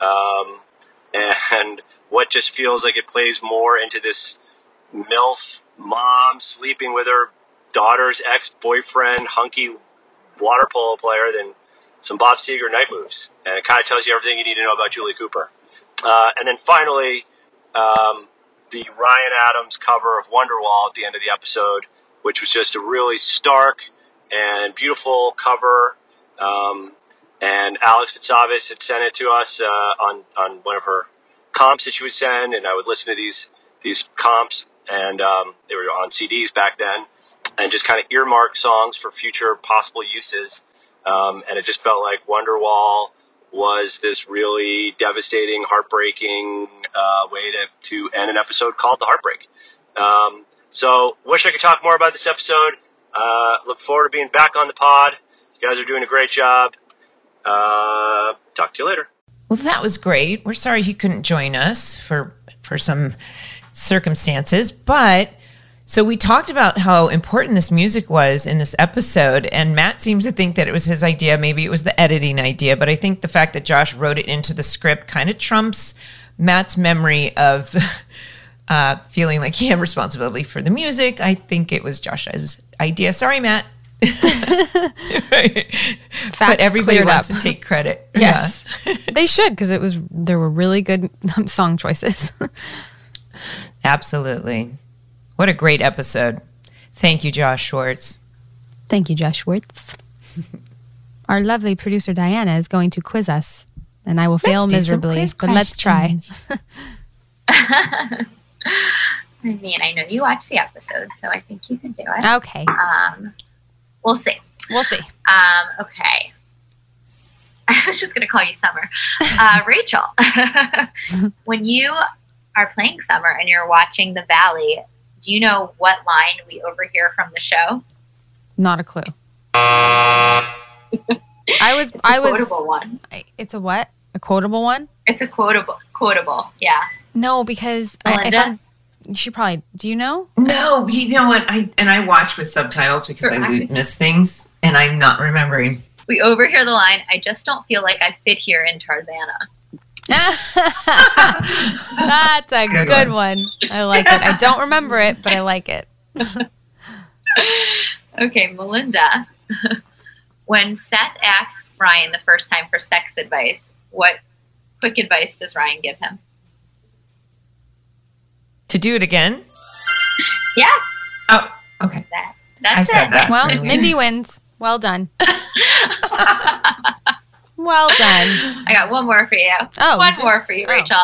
And what just feels like it plays more into this MILF mom sleeping with her daughter's ex-boyfriend, hunky water polo player than some Bob Seger Night Moves. And it kind of tells you everything you need to know about Julie Cooper. And then finally, the Ryan Adams cover of Wonderwall at the end of the episode, which was just a really stark and beautiful cover. And Alex Fitzavis had sent it to us on one of her comps that she would send, and I would listen to these comps, and they were on CDs back then, and just kind of earmark songs for future possible uses. And it just felt like Wonderwall was this really devastating, heartbreaking way to end an episode called The Heartbreak. So wish I could talk more about this episode. Look forward to being back on the pod. You guys are doing a great job. Talk to you later. Well, that was great. We're sorry he couldn't join us for some circumstances, but so we talked about how important this music was in this episode, and Matt seems to think that it was his idea. Maybe it was the editing idea, but I think the fact that Josh wrote it into the script kind of trumps Matt's memory of feeling like he had responsibility for the music. I think it was Josh's idea. Sorry, Matt. But everybody wants to take credit. Yes. Yeah. They should, because there were really good song choices. Absolutely. What a great episode. Thank you, Josh Schwartz. Thank you, Josh Schwartz. Our lovely producer Diana is going to quiz us, and I will fail miserably, but let's try. I mean, I know you watched the episode, so I think you can do it. Okay. We'll see. Okay. I was just going to call you Summer. Rachel, when you are playing Summer and you're watching The Valley, do you know what line we overhear from the show? Not a clue. It's a quotable one. It's a what? A quotable one? It's a quotable, yeah. No, because Melinda? She probably. Do you know? No, you know what? I watch with subtitles because I miss things, and I'm not remembering. We overhear the line, I just don't feel like I fit here in Tarzana. That's a good one. I like it. I don't remember it, but I like it. Okay, Melinda. When Seth asks Ryan the first time for sex advice, what quick advice does Ryan give him? To do it again? Yeah. Oh, okay. That's I said it. that. Well, Mindy wins. Well done. Well done. I got one more for you. Oh, one more for you, Rachel.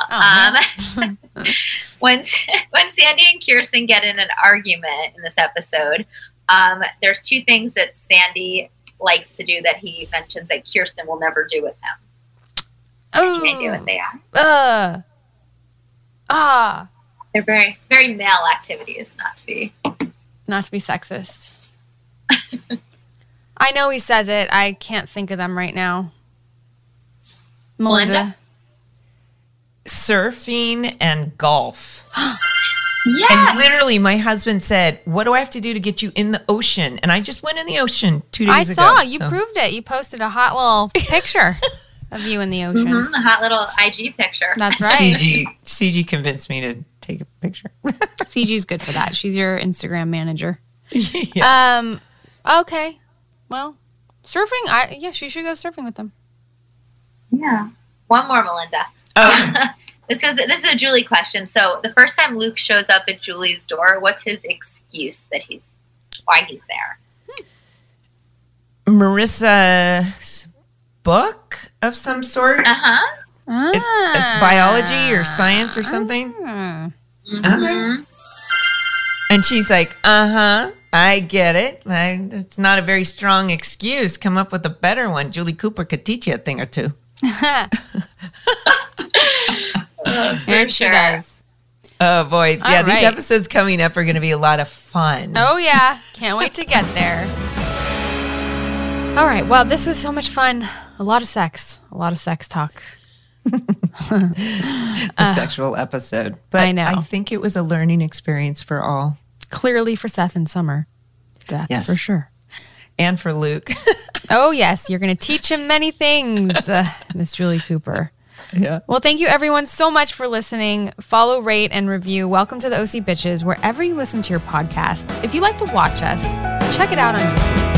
When Sandy and Kirsten get in an argument in this episode, there's two things that Sandy likes to do that he mentions that Kirsten will never do with him. Can I do what they are? They're very, very male activities, not to be sexist. I know he says it. I can't think of them right now. Melinda? Surfing and golf. Yes. And literally, my husband said, "What do I have to do to get you in the ocean?" And I just went in the ocean 2 days ago. I saw. You proved it. You posted a hot little picture of you in the ocean. Mm-hmm, a hot little IG picture. That's right. CG convinced me to take a picture. CG's good for that. She's your Instagram manager. Yeah. Okay. Well, surfing. She should go surfing with them. Yeah. One more, Melinda. Oh. This is a Julie question. So the first time Luke shows up at Julie's door, what's his excuse why he's there? Marissa's book of some sort. It's biology or science or something. Mm-hmm. And she's like, I get it. It's not a very strong excuse. Come up with a better one. Julie Cooper could teach you a thing or two. And she does. Oh, boy. Yeah, All these right. episodes coming up are going to be a lot of fun. Oh, yeah. Can't wait to get there. All right. Well, this was so much fun. A lot of sex talk. A sexual episode. But I know. I think it was a learning experience for all. Clearly for Seth and Summer. That's for sure. And for Luke. Oh, yes. You're going to teach him many things, Miss Julie Cooper. Yeah. Well, thank you everyone so much for listening. Follow, rate, and review Welcome to the OC Bitches wherever you listen to your podcasts. If you like to watch us, check it out on YouTube.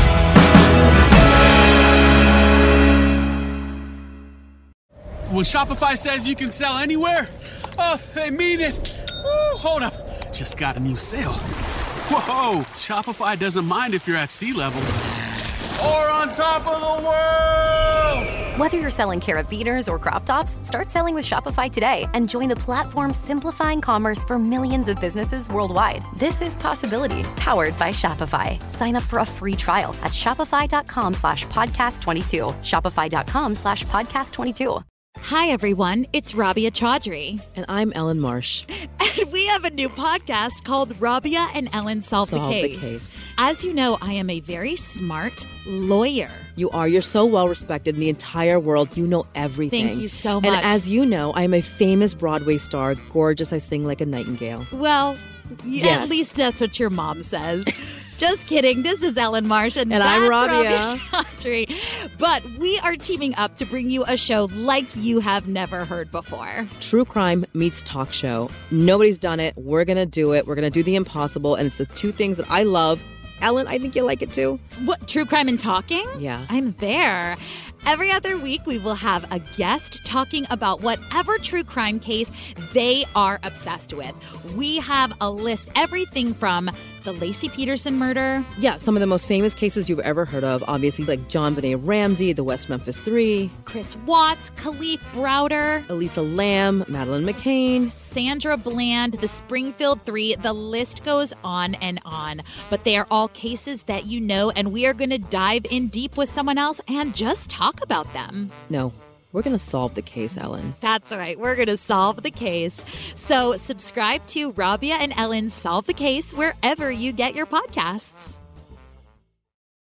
When Shopify says you can sell anywhere, oh, they mean it. Woo, hold up. Just got a new sale. Whoa, Shopify doesn't mind if you're at sea level or on top of the world. Whether you're selling carabiners or crop tops, start selling with Shopify today and join the platform simplifying commerce for millions of businesses worldwide. This is Possibility, powered by Shopify. Sign up for a free trial at shopify.com/podcast22. Shopify.com/podcast22. Hi, everyone. It's Rabia Chaudhry. And I'm Ellen Marsh. And we have a new podcast called Rabia and Ellen Solve the Case. As you know, I am a very smart lawyer. You are. You're so well respected in the entire world. You know everything. Thank you so much. And as you know, I'm a famous Broadway star. Gorgeous. I sing like a nightingale. Well, at least that's what your mom says. Just kidding. This is Ellen Marsh, and I'm Rabia Chaudhry. But we are teaming up to bring you a show like you have never heard before. True crime meets talk show. Nobody's done it. We're going to do it. We're going to do the impossible. And it's the two things that I love. Ellen, I think you like it too. What, true crime and talking? Yeah. I'm there. Every other week, we will have a guest talking about whatever true crime case they are obsessed with. We have a list, everything from the Laci Peterson murder. Yeah, some of the most famous cases you've ever heard of. Obviously, like JonBenet Ramsey, the West Memphis 3. Chris Watts, Kalief Browder. Elisa Lam, Madeleine McCain. Sandra Bland, the Springfield 3. The list goes on and on. But they are all cases that you know, and we are going to dive in deep with someone else and just talk about them. No, we're going to solve the case, Ellen. That's right. We're going to solve the case. So subscribe to Rabia and Ellen Solve the Case wherever you get your podcasts.